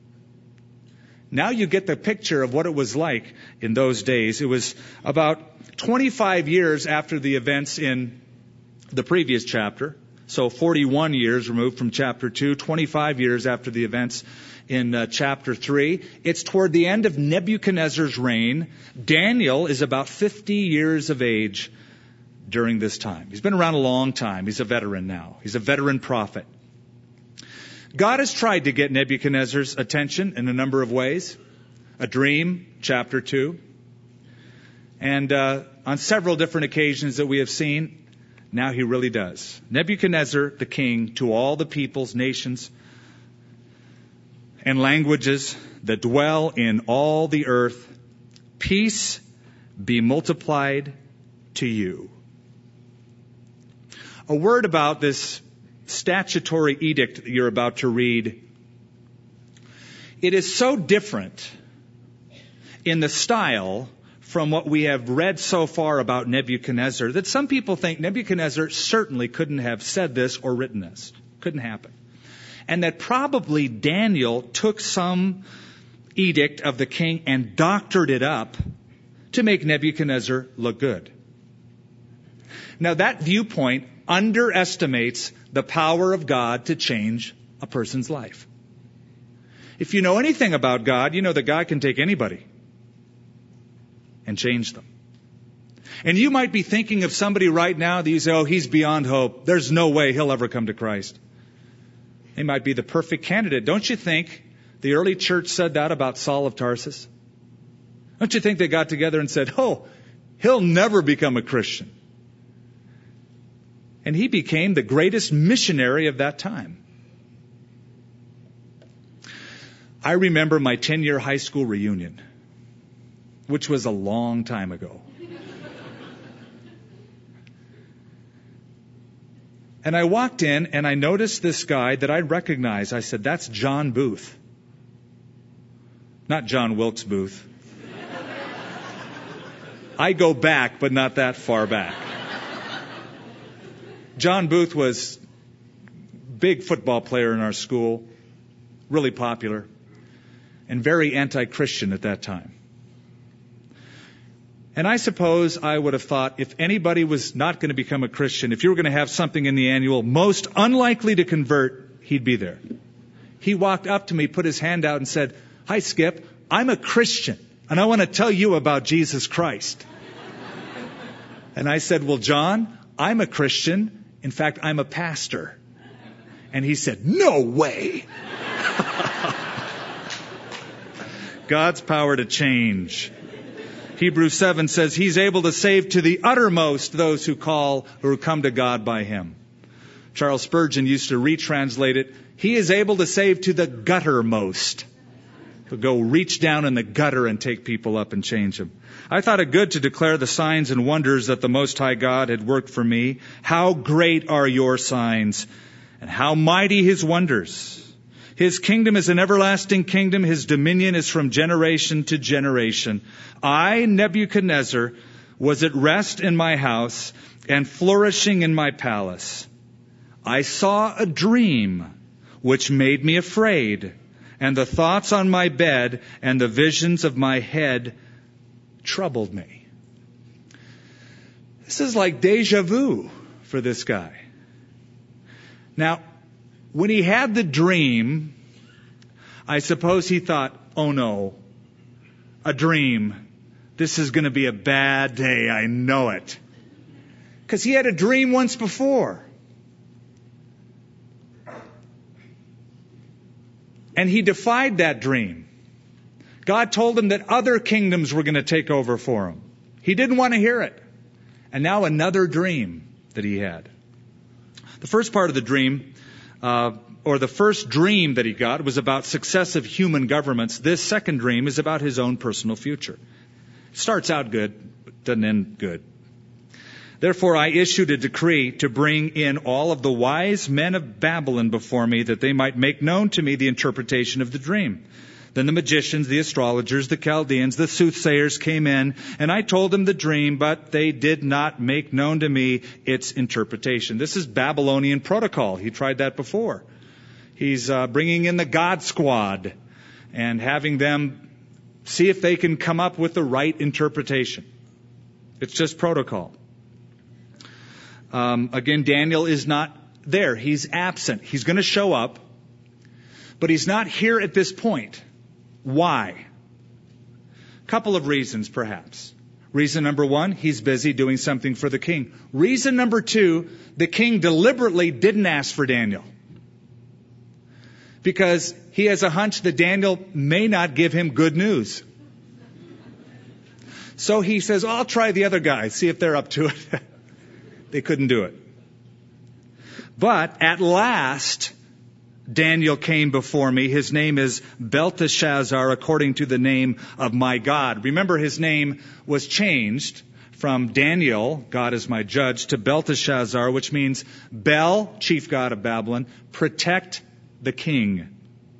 Now you get the picture of what it was like in those days. It was about twenty-five years after the events in the previous chapter. So forty-one years removed from chapter two, twenty-five years after the events in uh, chapter three. It's toward the end of Nebuchadnezzar's reign. Daniel is about fifty years of age during this time. He's been around a long time. He's a veteran now. He's a veteran prophet. God has tried to get Nebuchadnezzar's attention in a number of ways. A dream, chapter two. And uh, on several different occasions that we have seen, now he really does. Nebuchadnezzar, the king, to all the peoples, nations, and languages that dwell in all the earth, peace be multiplied to you. A word about this statutory edict that you're about to read. It is so different in the style from what we have read so far about Nebuchadnezzar that some people think Nebuchadnezzar certainly couldn't have said this or written this. Couldn't happen. And that probably Daniel took some edict of the king and doctored it up to make Nebuchadnezzar look good. Now that viewpoint underestimates the power of God to change a person's life. If you know anything about God, you know that God can take anybody and change them. And you might be thinking of somebody right now that you say, oh, he's beyond hope. There's no way he'll ever come to Christ. He might be the perfect candidate. Don't you think the early church said that about Saul of Tarsus? Don't you think they got together and said, oh, he'll never become a Christian? And he became the greatest missionary of that time. I remember my ten-year high school reunion, which was a long time ago. And I walked in and I noticed this guy that I recognized. I said, that's John Booth. Not John Wilkes Booth. I go back, but not that far back. John Booth was a big football player in our school, really popular, and very anti-Christian at that time. And I suppose I would have thought if anybody was not going to become a Christian, if you were going to have something in the annual, most unlikely to convert, he'd be there. He walked up to me, put his hand out and said, "Hi, Skip, I'm a Christian, and I want to tell you about Jesus Christ." And I said, "Well, John, I'm a Christian. In fact, I'm a pastor." And he said, "No way." God's power to change. Hebrews seven says he's able to save to the uttermost those who call or who come to God by him. Charles Spurgeon used to retranslate it, he is able to save to the guttermost. He'll go reach down in the gutter and take people up and change them. I thought it good to declare the signs and wonders that the Most High God had worked for me. How great are your signs, and how mighty his wonders. His kingdom is an everlasting kingdom. His dominion is from generation to generation. I, Nebuchadnezzar, was at rest in my house and flourishing in my palace. I saw a dream which made me afraid, and the thoughts on my bed and the visions of my head troubled me. This is like deja vu for this guy. Now, when he had the dream, I suppose he thought, oh no, a dream. This is going to be a bad day. I know it. Because he had a dream once before. And he defied that dream. God told him that other kingdoms were going to take over for him. He didn't want to hear it. And now another dream that he had. The first part of the dream, uh, or the first dream that he got was about successive human governments. This second dream is about his own personal future. It starts out good, but doesn't end good. Therefore, I issued a decree to bring in all of the wise men of Babylon before me, that they might make known to me the interpretation of the dream. Then the magicians, the astrologers, the Chaldeans, the soothsayers came in, and I told them the dream, but they did not make known to me its interpretation. This is Babylonian protocol. He tried that before. He's uh, bringing in the God Squad and having them see if they can come up with the right interpretation. It's just protocol. Um, again, Daniel is not there. He's absent. He's going to show up, but he's not here at this point. Why? Couple of reasons, perhaps. Reason number one, he's busy doing something for the king. Reason number two, the king deliberately didn't ask for Daniel, because he has a hunch that Daniel may not give him good news. So he says, oh, I'll try the other guys, see if they're up to it. They couldn't do it. But at last, Daniel came before me. His name is Belteshazzar, according to the name of my God. Remember, his name was changed from Daniel, God is my judge, to Belteshazzar, which means Bel, chief god of Babylon, protect the king.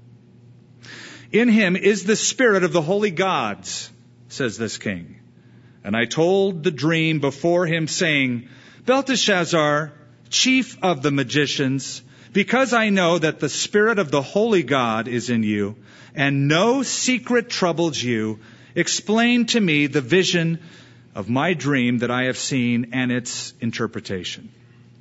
In him is the spirit of the holy gods, says this king. And I told the dream before him, saying, Belteshazzar, chief of the magicians, because I know that the spirit of the holy God is in you, and no secret troubles you, explain to me the vision of my dream that I have seen and its interpretation.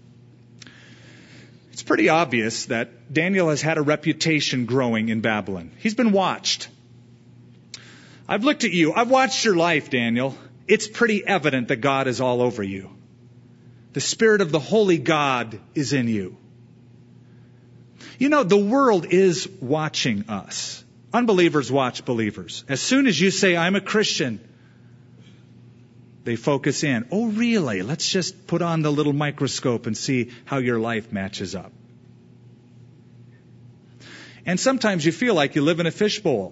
It's pretty obvious that Daniel has had a reputation growing in Babylon. He's been watched. I've looked at you. I've watched your life, Daniel. It's pretty evident that God is all over you. The spirit of the holy God is in you. You know, the world is watching us. Unbelievers watch believers. As soon as you say, I'm a Christian, they focus in. Oh, really? Let's just put on the little microscope and see how your life matches up. And sometimes you feel like you live in a fishbowl.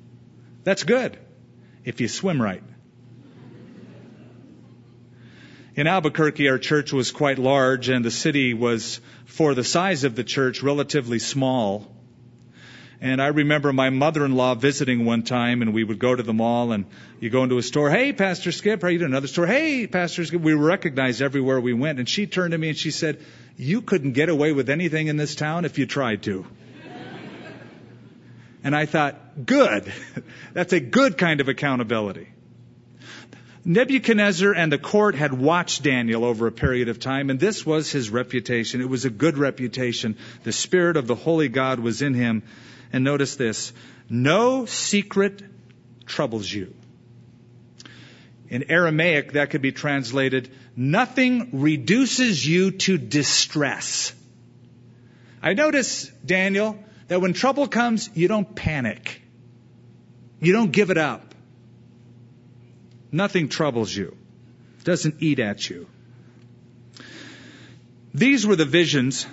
That's good if you swim right. In Albuquerque, our church was quite large, and the city was, for the size of the church, relatively small. And I remember my mother-in-law visiting one time, and we would go to the mall, and you go into a store, "Hey, Pastor Skip," how are you doing? Another store, "Hey, Pastor Skip." We were recognized everywhere we went. And she turned to me and she said, "You couldn't get away with anything in this town if you tried to." And I thought, good. That's a good kind of accountability. Nebuchadnezzar and the court had watched Daniel over a period of time, and this was his reputation. It was a good reputation. The Spirit of the Holy God was in him. And notice this: no secret troubles you. In Aramaic, that could be translated, nothing reduces you to distress. I notice, Daniel, that when trouble comes, you don't panic. You don't give it up. Nothing troubles you. Doesn't eat at you. These were the visions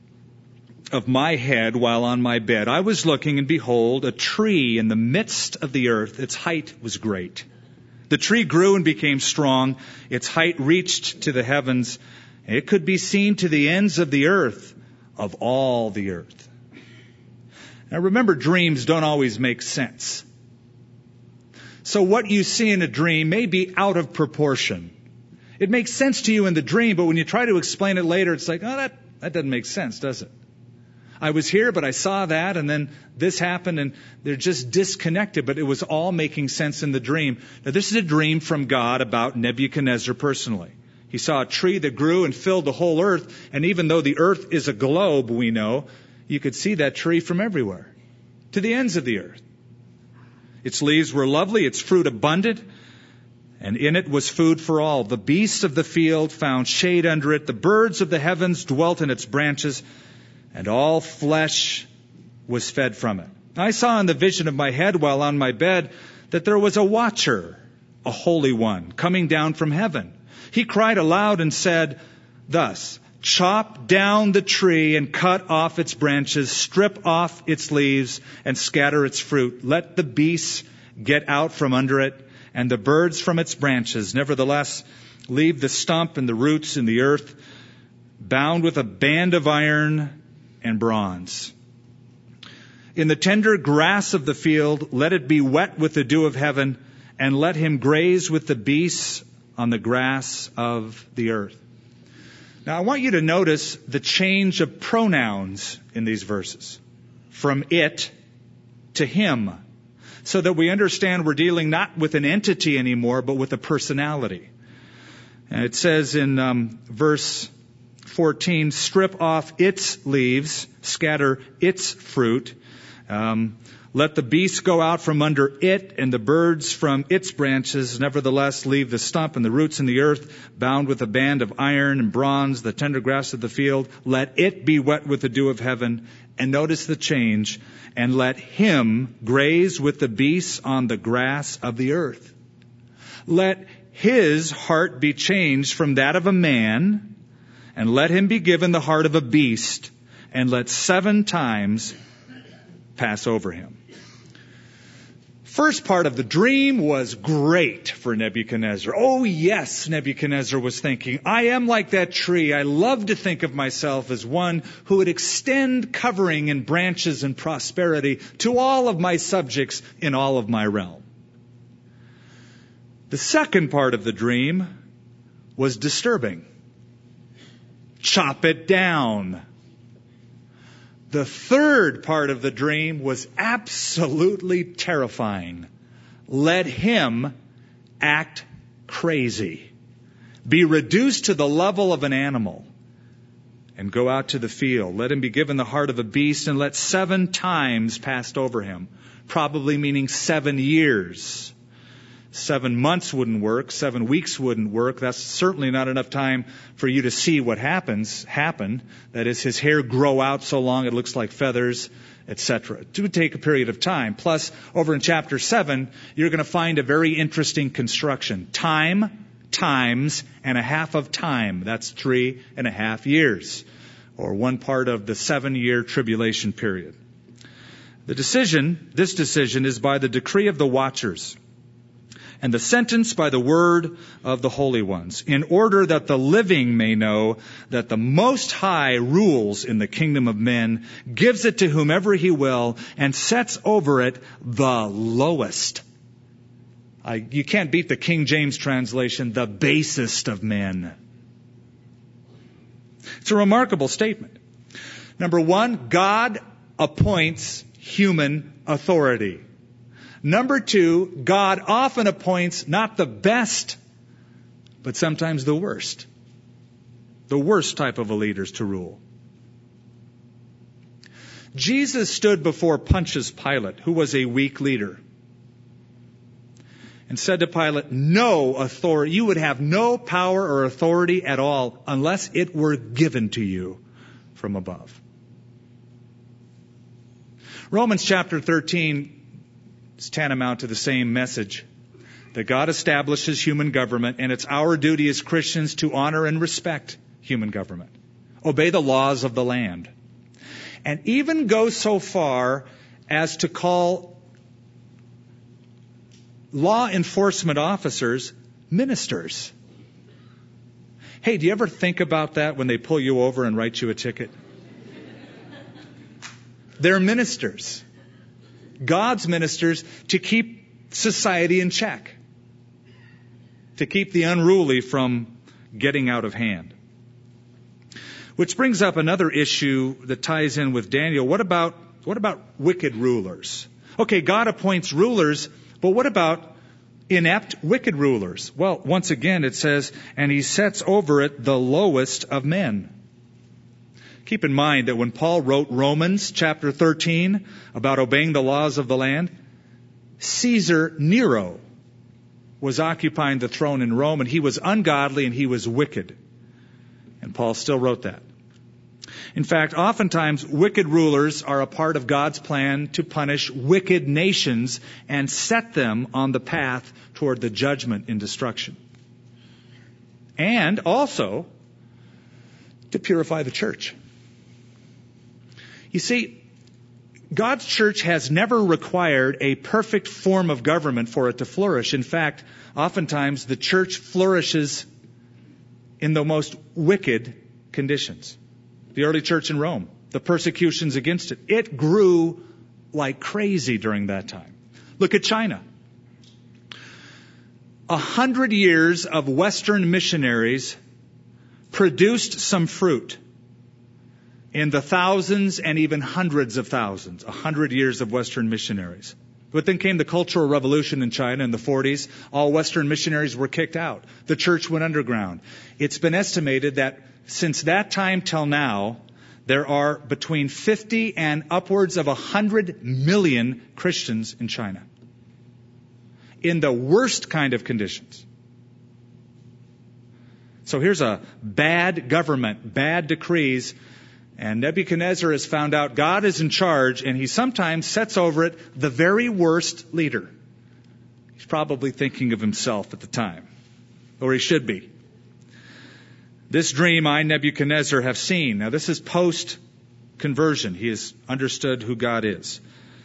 of my head while on my bed. I was looking, and behold, a tree in the midst of the earth. Its height was great. The tree grew and became strong. Its height reached to the heavens. It could be seen to the ends of the earth, of all the earth. Now remember, dreams don't always make sense. So what you see in a dream may be out of proportion. It makes sense to you in the dream, but when you try to explain it later, it's like, oh, that, that doesn't make sense, does it? I was here, but I saw that, and then this happened, and they're just disconnected, but it was all making sense in the dream. Now, this is a dream from God about Nebuchadnezzar personally. He saw a tree that grew and filled the whole earth, and even though the earth is a globe, we know, you could see that tree from everywhere, to the ends of the earth. Its leaves were lovely, its fruit abundant, and in it was food for all. The beasts of the field found shade under it. The birds of the heavens dwelt in its branches, and all flesh was fed from it. I saw in the vision of my head while on my bed that there was a watcher, a holy one, coming down from heaven. He cried aloud and said thus, "Chop down the tree and cut off its branches, strip off its leaves and scatter its fruit. Let the beasts get out from under it and the birds from its branches. Nevertheless, leave the stump and the roots in the earth, bound with a band of iron and bronze. In the tender grass of the field, let it be wet with the dew of heaven, and let him graze with the beasts on the grass of the earth." Now, I want you to notice the change of pronouns in these verses. From it to him. So that we understand we're dealing not with an entity anymore, but with a personality. And it says in um, verse fourteen, strip off its leaves, scatter its fruit. Um, let the beasts go out from under it and the birds from its branches. Nevertheless, leave the stump and the roots in the earth, bound with a band of iron and bronze, the tender grass of the field. Let it be wet with the dew of heaven. And notice the change. And let him graze with the beasts on the grass of the earth. Let his heart be changed from that of a man, and let him be given the heart of a beast, and let seven times pass over him. First part of the dream was great for Nebuchadnezzar. Oh yes, Nebuchadnezzar was thinking, I am like that tree. I love to think of myself as one who would extend covering and branches and prosperity to all of my subjects in all of my realm. The second part of the dream was disturbing. Chop it down. The third part of the dream was absolutely terrifying. Let him act crazy. Be reduced to the level of an animal and go out to the field. Let him be given the heart of a beast and let seven times pass over him. Probably meaning seven years. Seven months wouldn't work. Seven weeks wouldn't work. That's certainly not enough time for you to see what happens happen. That is, his hair grow out so long it looks like feathers, et cetera. It would take a period of time. Plus, over in chapter seven, you're going to find a very interesting construction. Time times and a half of time. That's three and a half years, or one part of the seven-year tribulation period. The decision, this decision, is by the decree of the watchers. and the sentence by the word of the holy ones, in order that the living may know that the Most High rules in the kingdom of men, gives it to whomever he will, and sets over it the lowest. I, you can't beat the King James translation, the basest of men. It's a remarkable statement. Number one, God appoints human authority. Number two, God often appoints not the best, but sometimes the worst. The worst type of a leaders to rule. Jesus stood before Pontius Pilate, who was a weak leader, and said to Pilate, no authority, you would have no power or authority at all unless it were given to you from above. Romans chapter thirteen is tantamount to the same message, that God establishes human government, and it's our duty as Christians to honor and respect human government, obey the laws of the land, and even go so far as to call law enforcement officers ministers. Hey, do you ever think about that when they pull you over and write you a ticket? They're ministers. God's ministers to keep society in check, to keep the unruly from getting out of hand. Which brings up another issue that ties in with Daniel. What about, what about wicked rulers? Okay, God appoints rulers, but what about inept, wicked rulers? Well, once again it says, and he sets over it the lowest of men. Keep in mind that when Paul wrote Romans chapter thirteen about obeying the laws of the land, Caesar Nero was occupying the throne in Rome, and he was ungodly and he was wicked. And Paul still wrote that. In fact, oftentimes wicked rulers are a part of God's plan to punish wicked nations and set them on the path toward the judgment and destruction. And also to purify the church. You see, God's church has never required a perfect form of government for it to flourish. In fact, oftentimes the church flourishes in the most wicked conditions. The early church in Rome, the persecutions against it, it grew like crazy during that time. Look at China. A hundred years of Western missionaries produced some fruit. In the thousands and even hundreds of thousands, a hundred years of Western missionaries. But then came the Cultural Revolution in China in the forties. All Western missionaries were kicked out. The church went underground. It's been estimated that since that time till now, there are between fifty and upwards of one hundred million Christians in China. In the worst kind of conditions. So here's a bad government, bad decrees. And Nebuchadnezzar has found out God is in charge, and he sometimes sets over it the very worst leader. He's probably thinking of himself at the time, or he should be. This dream I, Nebuchadnezzar, have seen. Now this is post-conversion. He has understood who God is.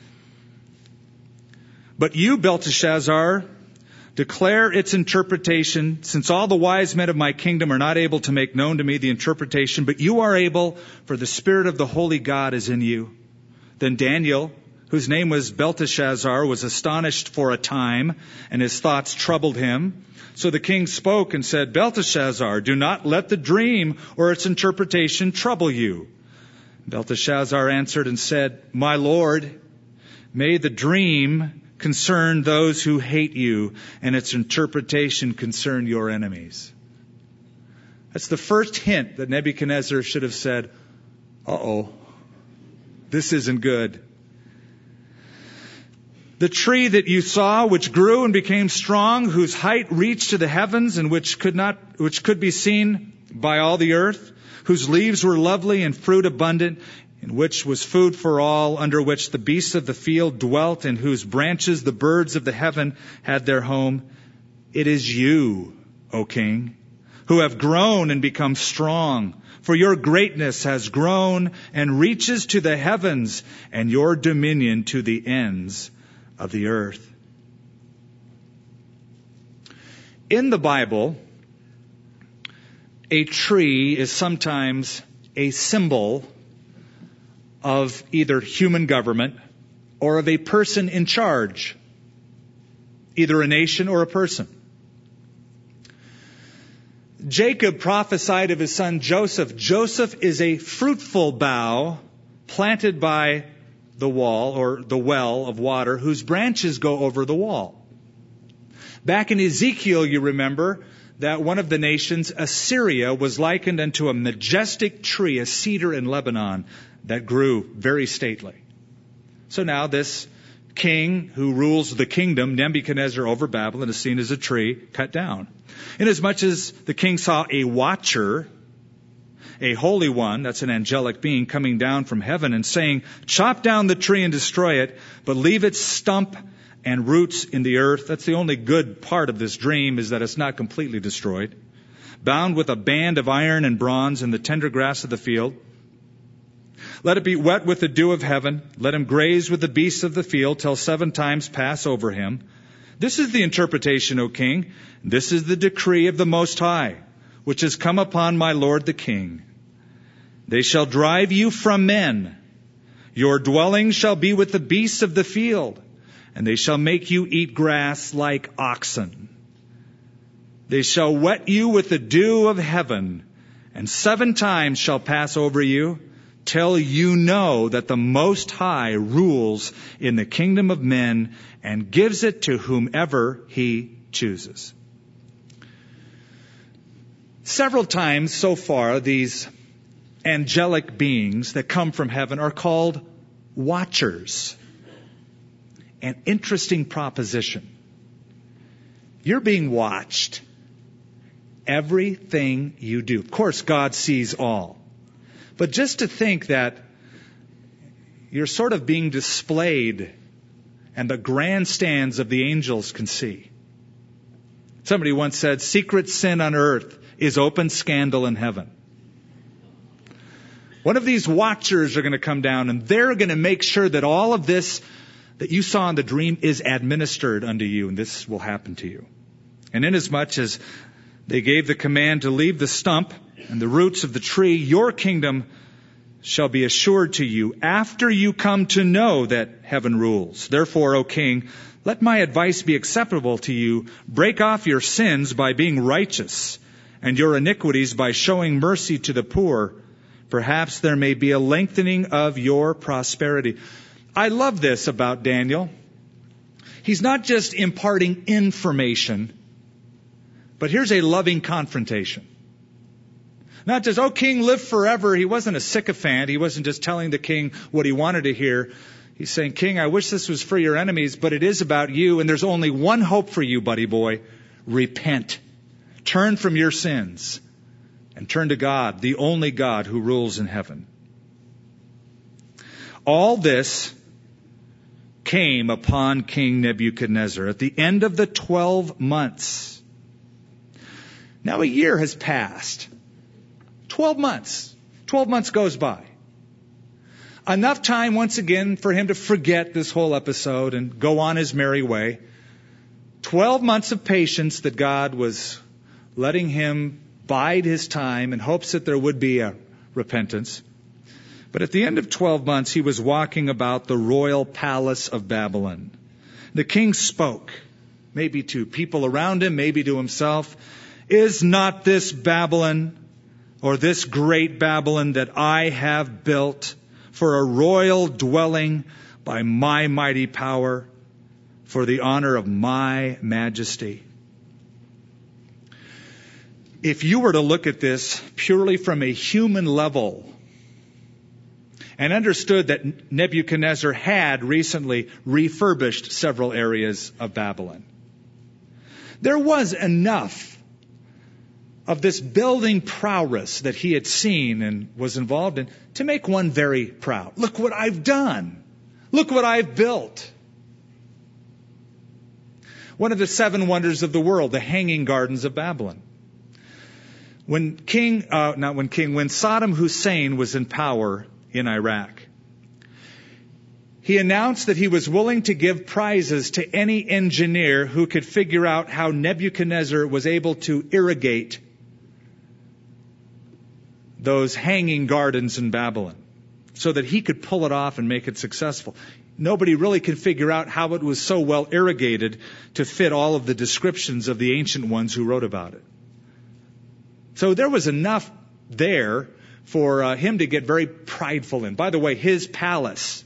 But you, Belteshazzar, declare its interpretation, since all the wise men of my kingdom are not able to make known to me the interpretation, but you are able, for the Spirit of the Holy God is in you. Then Daniel, whose name was Belteshazzar, was astonished for a time, and his thoughts troubled him. So the king spoke and said, Belteshazzar, do not let the dream or its interpretation trouble you. Belteshazzar answered and said, My Lord, may the dream concern those who hate you, and its interpretation concern your enemies. That's the first hint that Nebuchadnezzar should have said, uh-oh, this isn't good. The tree that you saw, which grew and became strong, whose height reached to the heavens, and which could not, which could be seen by all the earth, whose leaves were lovely and fruit abundant, in which was food for all, under which the beasts of the field dwelt, in whose branches the birds of the heaven had their home. It is you, O King, who have grown and become strong, for your greatness has grown and reaches to the heavens, and your dominion to the ends of the earth. In the Bible, a tree is sometimes a symbol of either human government or of a person in charge, either a nation or a person. Jacob prophesied of his son Joseph. Joseph is a fruitful bough planted by the wall or the well of water whose branches go over the wall. Back in Ezekiel, you remember that one of the nations, Assyria, was likened unto a majestic tree, a cedar in Lebanon, that grew very stately. So now this king who rules the kingdom, Nebuchadnezzar over Babylon, is seen as a tree cut down. Inasmuch as the king saw a watcher, a holy one, that's an angelic being, coming down from heaven and saying, chop down the tree and destroy it, but leave its stump and roots in the earth. That's the only good part of this dream, is that it's not completely destroyed. Bound with a band of iron and bronze in the tender grass of the field. Let it be wet with the dew of heaven. Let him graze with the beasts of the field till seven times pass over him. This is the interpretation, O king. This is the decree of the Most High, which has come upon my lord the king. They shall drive you from men. Your dwelling shall be with the beasts of the field, and they shall make you eat grass like oxen. They shall wet you with the dew of heaven, and seven times shall pass over you, till you know that the Most High rules in the kingdom of men and gives it to whomever he chooses. Several times so far, these angelic beings that come from heaven are called watchers. An interesting proposition. You're being watched. Everything you do. Of course, God sees all. But just to think that you're sort of being displayed and the grandstands of the angels can see. Somebody once said, secret sin on earth is open scandal in heaven. One of these watchers are going to come down and they're going to make sure that all of this that you saw in the dream is administered unto you, and this will happen to you. And inasmuch as they gave the command to leave the stump and the roots of the tree, your kingdom shall be assured to you after you come to know that heaven rules. Therefore, O king, let my advice be acceptable to you. Break off your sins by being righteous, and your iniquities by showing mercy to the poor. Perhaps there may be a lengthening of your prosperity. I love this about Daniel. He's not just imparting information, but here's a loving confrontation. Not just, oh, king, live forever. He wasn't a sycophant. He wasn't just telling the king what he wanted to hear. He's saying, king, I wish this was for your enemies, but it is about you, and there's only one hope for you, buddy boy. Repent. Turn from your sins and turn to God, the only God who rules in heaven. All this came upon King Nebuchadnezzar at the end of the twelve months. Now a year has passed. Twelve months. Twelve months goes by. Enough time once again for him to forget this whole episode and go on his merry way. Twelve months of patience that God was letting him bide his time in hopes that there would be a repentance. But at the end of twelve months, he was walking about the royal palace of Babylon. The king spoke, maybe to people around him, maybe to himself. Is not this Babylon, or this great Babylon that I have built for a royal dwelling by my mighty power, for the honor of my majesty? If you were to look at this purely from a human level, and understood that Nebuchadnezzar had recently refurbished several areas of Babylon, there was enough of this building prowess that he had seen and was involved in to make one very proud. Look what I've done. Look what I've built. One of the seven wonders of the world, the Hanging Gardens of Babylon. When King, uh, not when King, when Saddam Hussein was in power in Iraq, he announced that he was willing to give prizes to any engineer who could figure out how Nebuchadnezzar was able to irrigate those hanging gardens in Babylon so that he could pull it off and make it successful. Nobody really could figure out how it was so well irrigated to fit all of the descriptions of the ancient ones who wrote about it. So there was enough there for uh, him to get very prideful in. By the way, his palace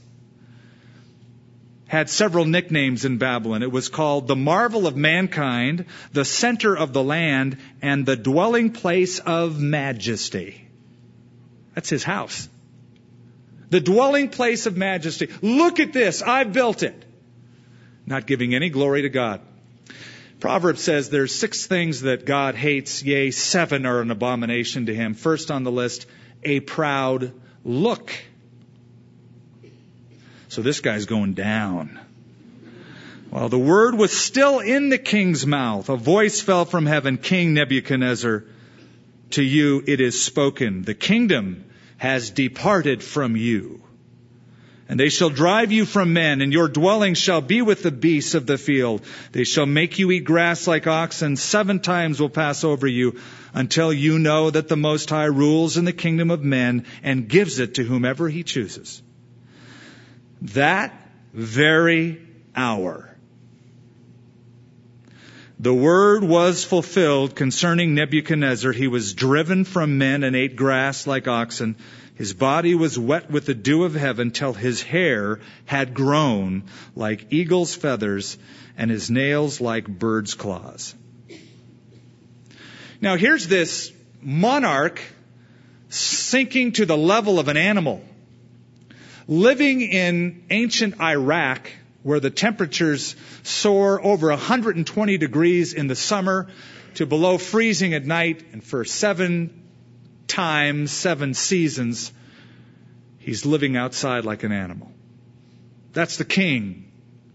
had several nicknames in Babylon. It was called the marvel of mankind, the center of the land, and the dwelling place of majesty. That's his house. The dwelling place of majesty. Look at this. I built it. Not giving any glory to God. Proverbs says there's six things that God hates, yea, seven are an abomination to him. First on the list, a proud look. So this guy's going down. While the word was still in the king's mouth, a voice fell from heaven, King Nebuchadnezzar, to you it is spoken, the kingdom has departed from you. And they shall drive you from men, and your dwelling shall be with the beasts of the field. They shall make you eat grass like oxen. Seven times will pass over you, until you know that the Most High rules in the kingdom of men and gives it to whomever he chooses. That very hour, the word was fulfilled concerning Nebuchadnezzar. He was driven from men and ate grass like oxen. His body was wet with the dew of heaven till his hair had grown like eagle's feathers and his nails like bird's claws. Now here's this monarch sinking to the level of an animal, living in ancient Iraq, where the temperatures soar over one hundred twenty degrees in the summer to below freezing at night, and for seven times, seven seasons, he's living outside like an animal. That's the king.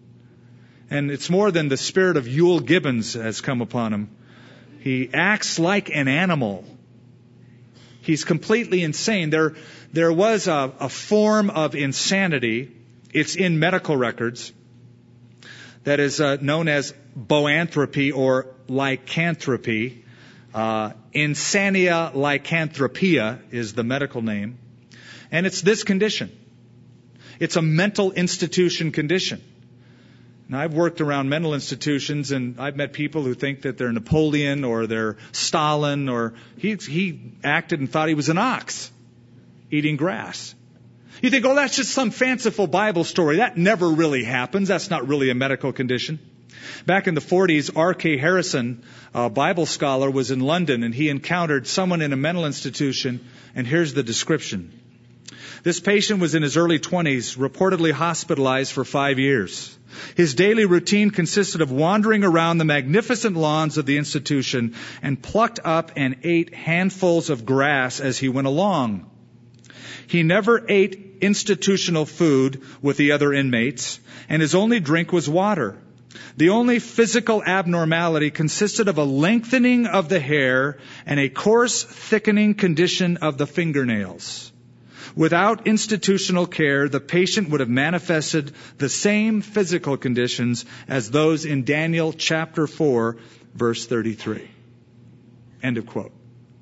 And it's more than the spirit of Yule Gibbons has come upon him. He acts like an animal. He's completely insane. There, there was a, a form of insanity. It's in medical records. That is uh, known as boanthropy or lycanthropy. Uh, insania lycanthropia is the medical name. And it's this condition. It's a mental institution condition. Now, I've worked around mental institutions, and I've met people who think that they're Napoleon or they're Stalin, or he, he acted and thought he was an ox eating grass. You think, oh, that's just some fanciful Bible story. That never really happens. That's not really a medical condition. Back in the forties, R K Harrison, a Bible scholar, was in London, and he encountered someone in a mental institution, and here's the description. This patient was in his early twenties, reportedly hospitalized for five years. His daily routine consisted of wandering around the magnificent lawns of the institution and plucked up and ate handfuls of grass as he went along. He never ate institutional food with the other inmates, and his only drink was water. The only physical abnormality consisted of a lengthening of the hair and a coarse, thickening condition of the fingernails. Without institutional care, the patient would have manifested the same physical conditions as those in Daniel chapter four, verse thirty-three. End of quote.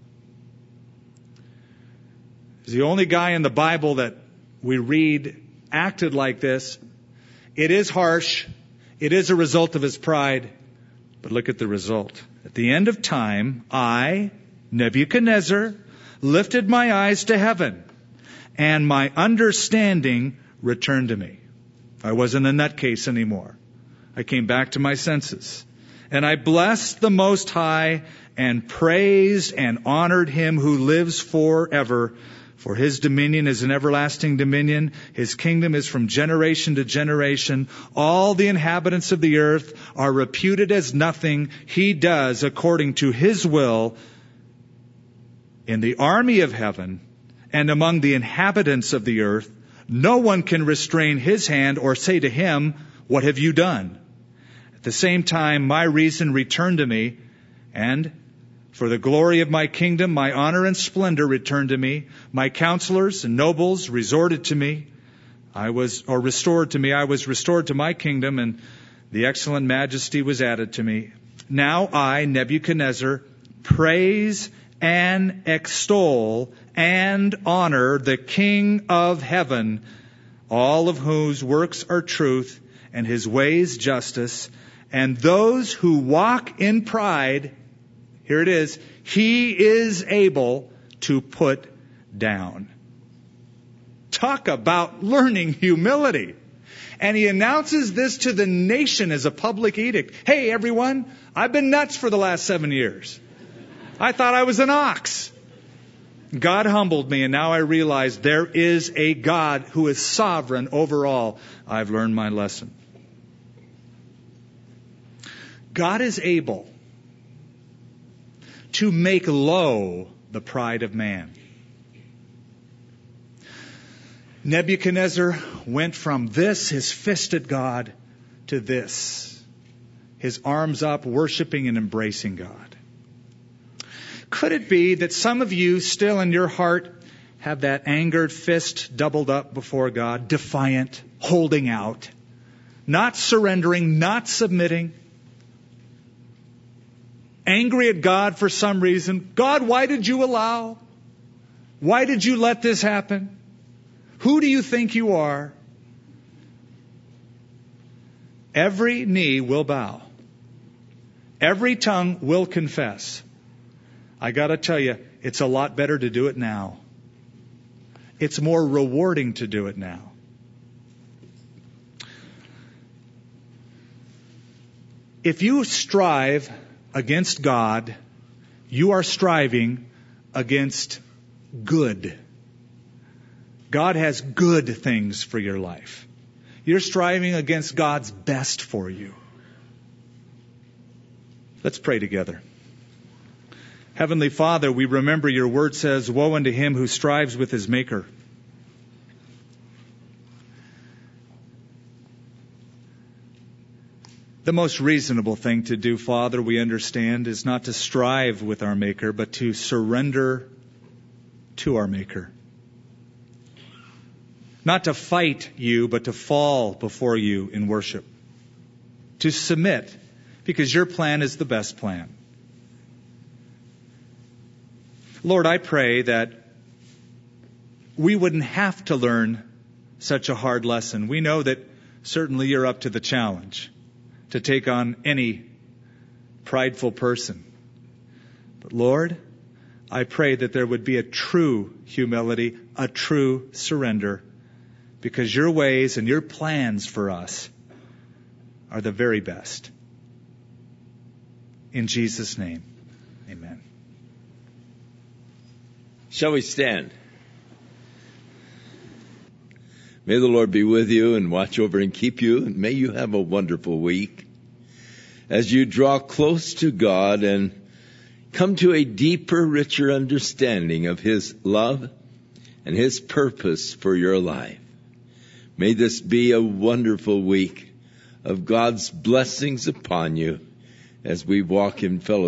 He's the only guy in the Bible that we read acted like this. It is harsh. It is a result of his pride. But look at the result. At the end of time, I, Nebuchadnezzar, lifted my eyes to heaven, and my understanding returned to me. I wasn't a nutcase anymore. I came back to my senses. And I blessed the Most High and praised and honored him who lives forever. For his dominion is an everlasting dominion. His kingdom is from generation to generation. All the inhabitants of the earth are reputed as nothing. He does according to his will in the army of heaven and among the inhabitants of the earth. No one can restrain his hand or say to him, what have you done? At the same time, my reason returned to me, and for the glory of my kingdom, my honor and splendor returned to me. My counselors and nobles resorted to me. I was, or restored to me, I was restored to my kingdom, and the excellent majesty was added to me. Now I, Nebuchadnezzar, praise and extol and honor the King of heaven, all of whose works are truth and his ways justice, and those who walk in pride, here it is, he is able to put down. Talk about learning humility. And he announces this to the nation as a public edict. Hey, everyone, I've been nuts for the last seven years. I thought I was an ox. God humbled me, and now I realize there is a God who is sovereign over all. I've learned my lesson. God is able to make low the pride of man. Nebuchadnezzar went from this, his fist at God, to this, his arms up, worshiping and embracing God. Could it be that some of you still in your heart have that angered fist doubled up before God, defiant, holding out, not surrendering, not submitting, angry at God for some reason? God, why did you allow? Why did you let this happen? Who do you think you are? Every knee will bow. Every tongue will confess. I got to tell you, it's a lot better to do it now. It's more rewarding to do it now. If you strive against God, you are striving against good. God has good things for your life. You're striving against God's best for you. Let's pray together. Heavenly Father, we remember your word says, woe unto him who strives with his maker. The most reasonable thing to do, Father, we understand, is not to strive with our maker, but to surrender to our maker. Not to fight you, but to fall before you in worship. To submit, because your plan is the best plan. Lord, I pray that we wouldn't have to learn such a hard lesson. We know that certainly you're up to the challenge to take on any prideful person. But Lord, I pray that there would be a true humility, a true surrender, because your ways and your plans for us are the very best. In Jesus' name, amen. Shall we stand? May the Lord be with you and watch over and keep you, and may you have a wonderful week as you draw close to God and come to a deeper, richer understanding of His love and His purpose for your life. May this be a wonderful week of God's blessings upon you as we walk in fellowship.